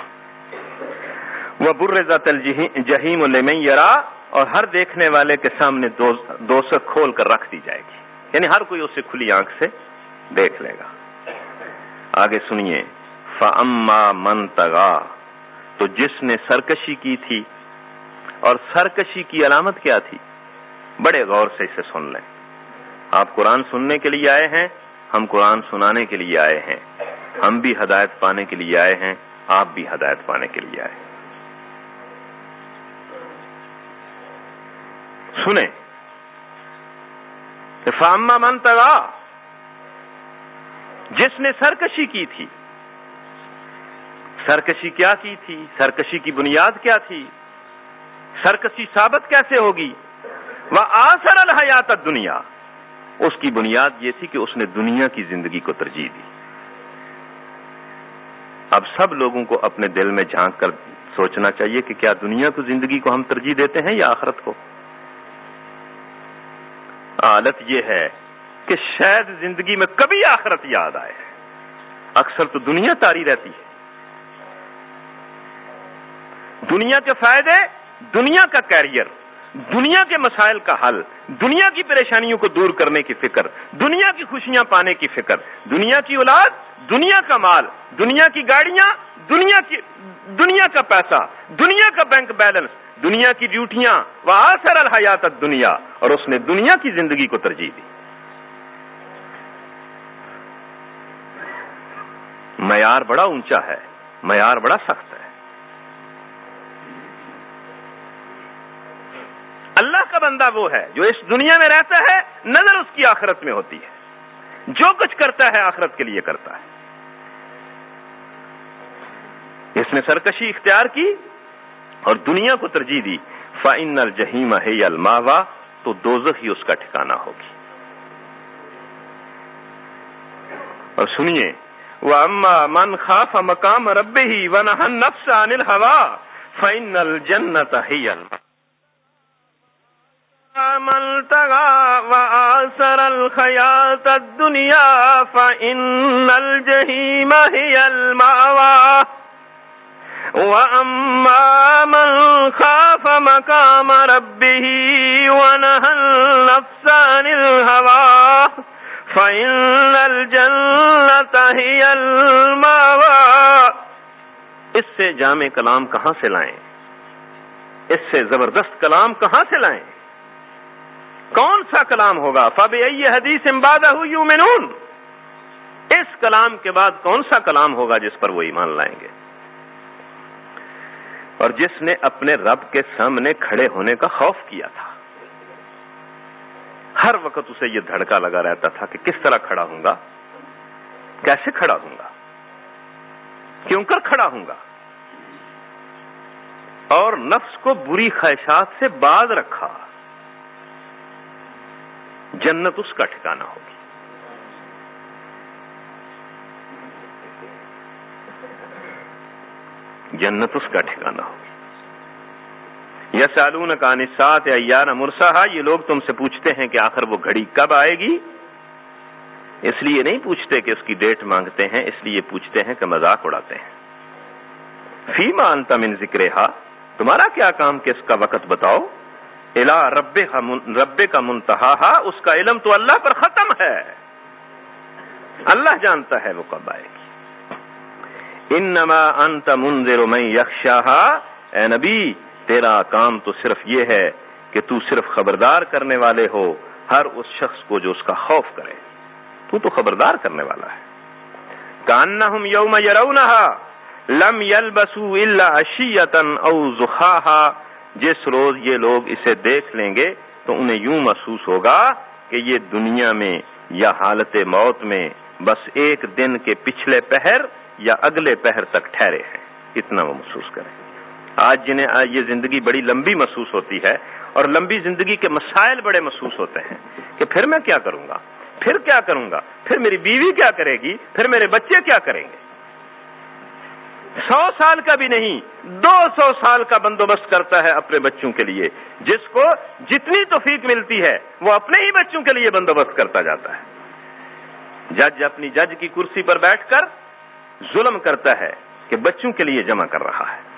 A: وَبُرِّزَتِ الْجَحِیمُ لِمَن یَرَىٰ، اور ہر دیکھنے والے کے سامنے دوزخ کھول کر رکھ دی جائے گی، یعنی ہر کوئی اسے کھلی آنکھ سے دیکھ لے گا۔ آگے سنیے، فَأَمَّا مَن طَغَىٰ، تو جس نے سرکشی کی تھی، اور سرکشی کی علامت کیا تھی، بڑے غور سے اسے سن لیں۔ آپ قرآن سننے کے لیے آئے ہیں، ہم قرآن سنانے کے لیے آئے ہیں، ہم بھی ہدایت پانے کے لیے آئے ہیں، آپ بھی ہدایت پانے کے لیے آئے ہیں۔ سنیں، فَأَمَّا مَنْ طَغَىٰ، جس نے سرکشی کی تھی۔ سرکشی کیا کی تھی؟ سرکشی کی بنیاد کیا تھی؟ سرکشی ثابت کیسے ہوگی؟ وَآثَرَ الْحَيَاةَ الدُّنْيَا، اس کی بنیاد یہ تھی کہ اس نے دنیا کی زندگی کو ترجیح دی۔ اب سب لوگوں کو اپنے دل میں جھانک کر سوچنا چاہیے کہ کیا دنیا کی زندگی کو ہم ترجیح دیتے ہیں یا آخرت کو؟ حالت یہ ہے کہ شاید زندگی میں کبھی آخرت یاد آئے، اکثر تو دنیا طاری رہتی ہے۔ دنیا کے فائدے، دنیا کا کیریئر، دنیا کے مسائل کا حل، دنیا کی پریشانیوں کو دور کرنے کی فکر، دنیا کی خوشیاں پانے کی فکر، دنیا کی اولاد، دنیا کا مال، دنیا کی گاڑیاں، دنیا کا پیسہ، دنیا کا بینک بیلنس، دنیا کی ڈیوٹیاں، وآثر الحیات الدنیا، اور اس نے دنیا کی زندگی کو ترجیح دی۔ معیار بڑا اونچا ہے، معیار بڑا سخت ہے۔ اللہ کا بندہ وہ ہے جو اس دنیا میں رہتا ہے، نظر اس کی آخرت میں ہوتی ہے، جو کچھ کرتا ہے آخرت کے لیے کرتا ہے۔ اس نے سرکشی اختیار کی اور دنیا کو ترجیح دی، فَإِنَّ الْجَحِيمَ هِيَ الْمَأْوَىٰ، تو دوزخ ہی اس کا ٹھکانہ ہوگی۔ اور سنیے، وَأَمَّا مَنْ خَافَ مَقَامَ رَبِّهِ وَنَهَى النَّفْسَ عَنِ الْهَوَىٰ فَإِنَّ الْجَنَّةَ هِيَ الْمَأْوَىٰ مَنْ طَغَىٰ وَآثَرَ الْحَيَاةَ الدُّنْيَا فَإِنَّ الْجَحِيمَ هِيَ الْمَأْوَىٰ وَأَمَّا مَنْ خَافَ مَقَامَ رَبِّهِ وَنَهَى النَّفْسَ عَنِ الْهَوَىٰ فَإِنَّ الْجَنَّةَ هِيَ الْمَأْوَىٰ۔ اس سے جامع کلام کہاں سے لائیں؟ اس سے زبردست کلام کہاں سے لائیں؟ کون سا کلام ہوگا؟ فَبِأَيِّ حَدِيثٍ بَعْدَهُ يُؤْمِنُونَ، اس کلام کے بعد کون سا کلام ہوگا جس پر وہ ایمان لائیں گے؟ اور جس نے اپنے رب کے سامنے کھڑے ہونے کا خوف کیا تھا، ہر وقت اسے یہ دھڑکا لگا رہتا تھا کہ کس طرح کھڑا ہوں گا، کیسے کھڑا ہوں گا، کیوں کر کھڑا ہوں گا، اور نفس کو بری خواہشات سے باز رکھا، جنت اس کا ٹھکانہ ہوگی۔ جنت اس کا ٹھکانہ ہوگی۔ یسألونک عن الساعۃ ایان مرساہا، یہ لوگ تم سے پوچھتے ہیں کہ آخر وہ گھڑی کب آئے گی۔ اس لیے نہیں پوچھتے کہ اس کی ڈیٹ مانگتے ہیں، اس لیے پوچھتے ہیں کہ مذاق اڑاتے ہیں۔ فیما انت من ذکرہا، تمہارا کیا کام کہ اس کا وقت بتاؤ۔ الی ربک منتہاہا، اس کا علم تو اللہ پر ختم ہے، اللہ جانتا ہے وہ کب آئے گی۔ انما انت منذر من یخشاہا، اے نبی تیرا کام تو صرف یہ ہے کہ تو صرف خبردار کرنے والے ہو ہر اس شخص کو جو اس کا خوف کرے، تو خبردار کرنے والا ہے۔ کأنہم یوم یرونہا لم یلبسوا الا عشیۃ او ضحاہا، جس روز یہ لوگ اسے دیکھ لیں گے تو انہیں یوں محسوس ہوگا کہ یہ دنیا میں یا حالت موت میں بس ایک دن کے پچھلے پہر یا اگلے پہر تک ٹھہرے ہیں، اتنا وہ محسوس کریں۔ آج جنہیں یہ زندگی بڑی لمبی محسوس ہوتی ہے اور لمبی زندگی کے مسائل بڑے محسوس ہوتے ہیں کہ پھر میں کیا کروں گا، پھر کیا کروں گا، پھر میری بیوی کیا کرے گی، پھر میرے بچے کیا کریں گے۔ 100 سال کا بھی نہیں، 200 سال کا بندوبست کرتا ہے اپنے بچوں کے لیے، جس کو جتنی توفیق ملتی ہے وہ اپنے ہی بچوں کے لیے بندوبست کرتا جاتا ہے۔ جج اپنی جج کی کرسی پر بیٹھ کر ظلم کرتا ہے کہ بچوں کے لیے جمع کر رہا ہے،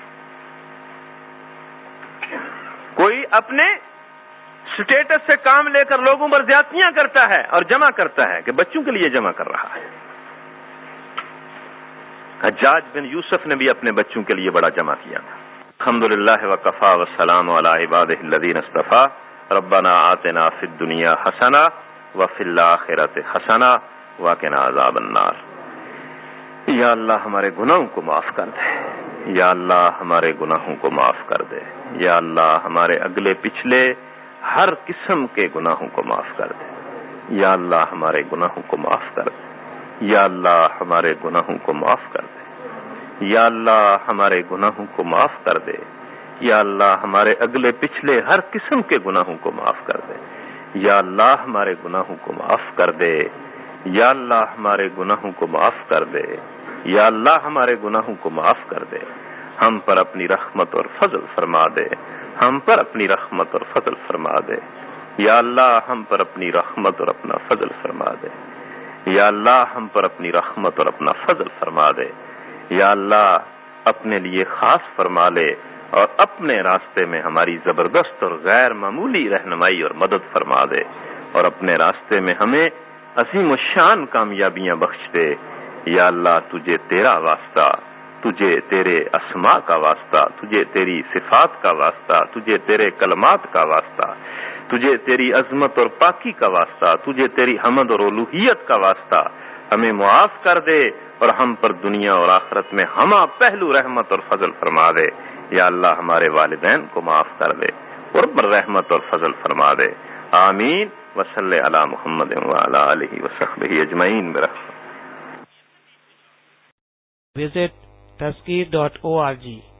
A: کوئی اپنے سٹیٹس سے کام لے کر لوگوں پر زیادتیاں کرتا ہے اور جمع کرتا ہے کہ بچوں کے لیے جمع کر رہا ہے۔ حجاج بن یوسف نے بھی اپنے بچوں کے لیے بڑا جمع کیا تھا. الحمدللہ وکفی والسلام علی عبادہ الذین اصطفی ربنا آتنا فی الدنیا حسنہ وفی الآخرۃ حسنہ وقنا عذاب النار. یا اللہ ہمارے گناہوں کو معاف کر دے. یا اللہ ہمارے گناہوں کو معاف کر دے. یا اللہ ہمارے اگلے پچھلے ہر قسم کے گناہوں کو معاف کر دے. یا اللہ ہمارے گناہوں کو معاف کر دے. یا اللہ ہمارے گناہوں کو معاف کر دے. یا اللہ ہمارے گناہوں کو معاف کر دے. یا اللہ ہمارے اگلے پچھلے ہر قسم کے گناہوں کو معاف کر دے. یا اللہ ہمارے گناہوں کو معاف کر دے. یا اللہ ہمارے گناہوں کو معاف کر دے. یا اللہ ہمارے گناہوں کو معاف کر دے. ہم پر اپنی رحمت اور فضل فرما دے. ہم پر اپنی رحمت اور فضل فرما دے. یا اللہ ہم پر اپنی رحمت اور اپنا فضل فرما دے. یا اللہ ہم پر اپنی رحمت اور اپنا فضل فرما دے. یا اللہ اپنے لیے خاص فرما لے اور اپنے راستے میں ہماری زبردست اور غیر معمولی رہنمائی اور مدد فرما دے اور اپنے راستے میں ہمیں عظیم الشان کامیابیاں بخش دے. یا اللہ تجھے تیرا واسطہ، تجھے تیرے اسماء کا واسطہ، تجھے تیری صفات کا واسطہ، تجھے تیرے کلمات کا واسطہ، تجھے تیری عظمت اور پاکی کا واسطہ، تجھے تیری حمد اور الوہیت کا واسطہ ہمیں معاف کر دے اور ہم پر دنیا اور آخرت میں ہمہ پہلو رحمت اور فضل فرما دے. یا اللہ ہمارے والدین کو معاف کر دے اور پر رحمت اور فضل فرما دے. آمین. وصلی علی محمد وعلی آلہ وصحبہ اجمعین برحمتہ.
B: Visit Taskir.org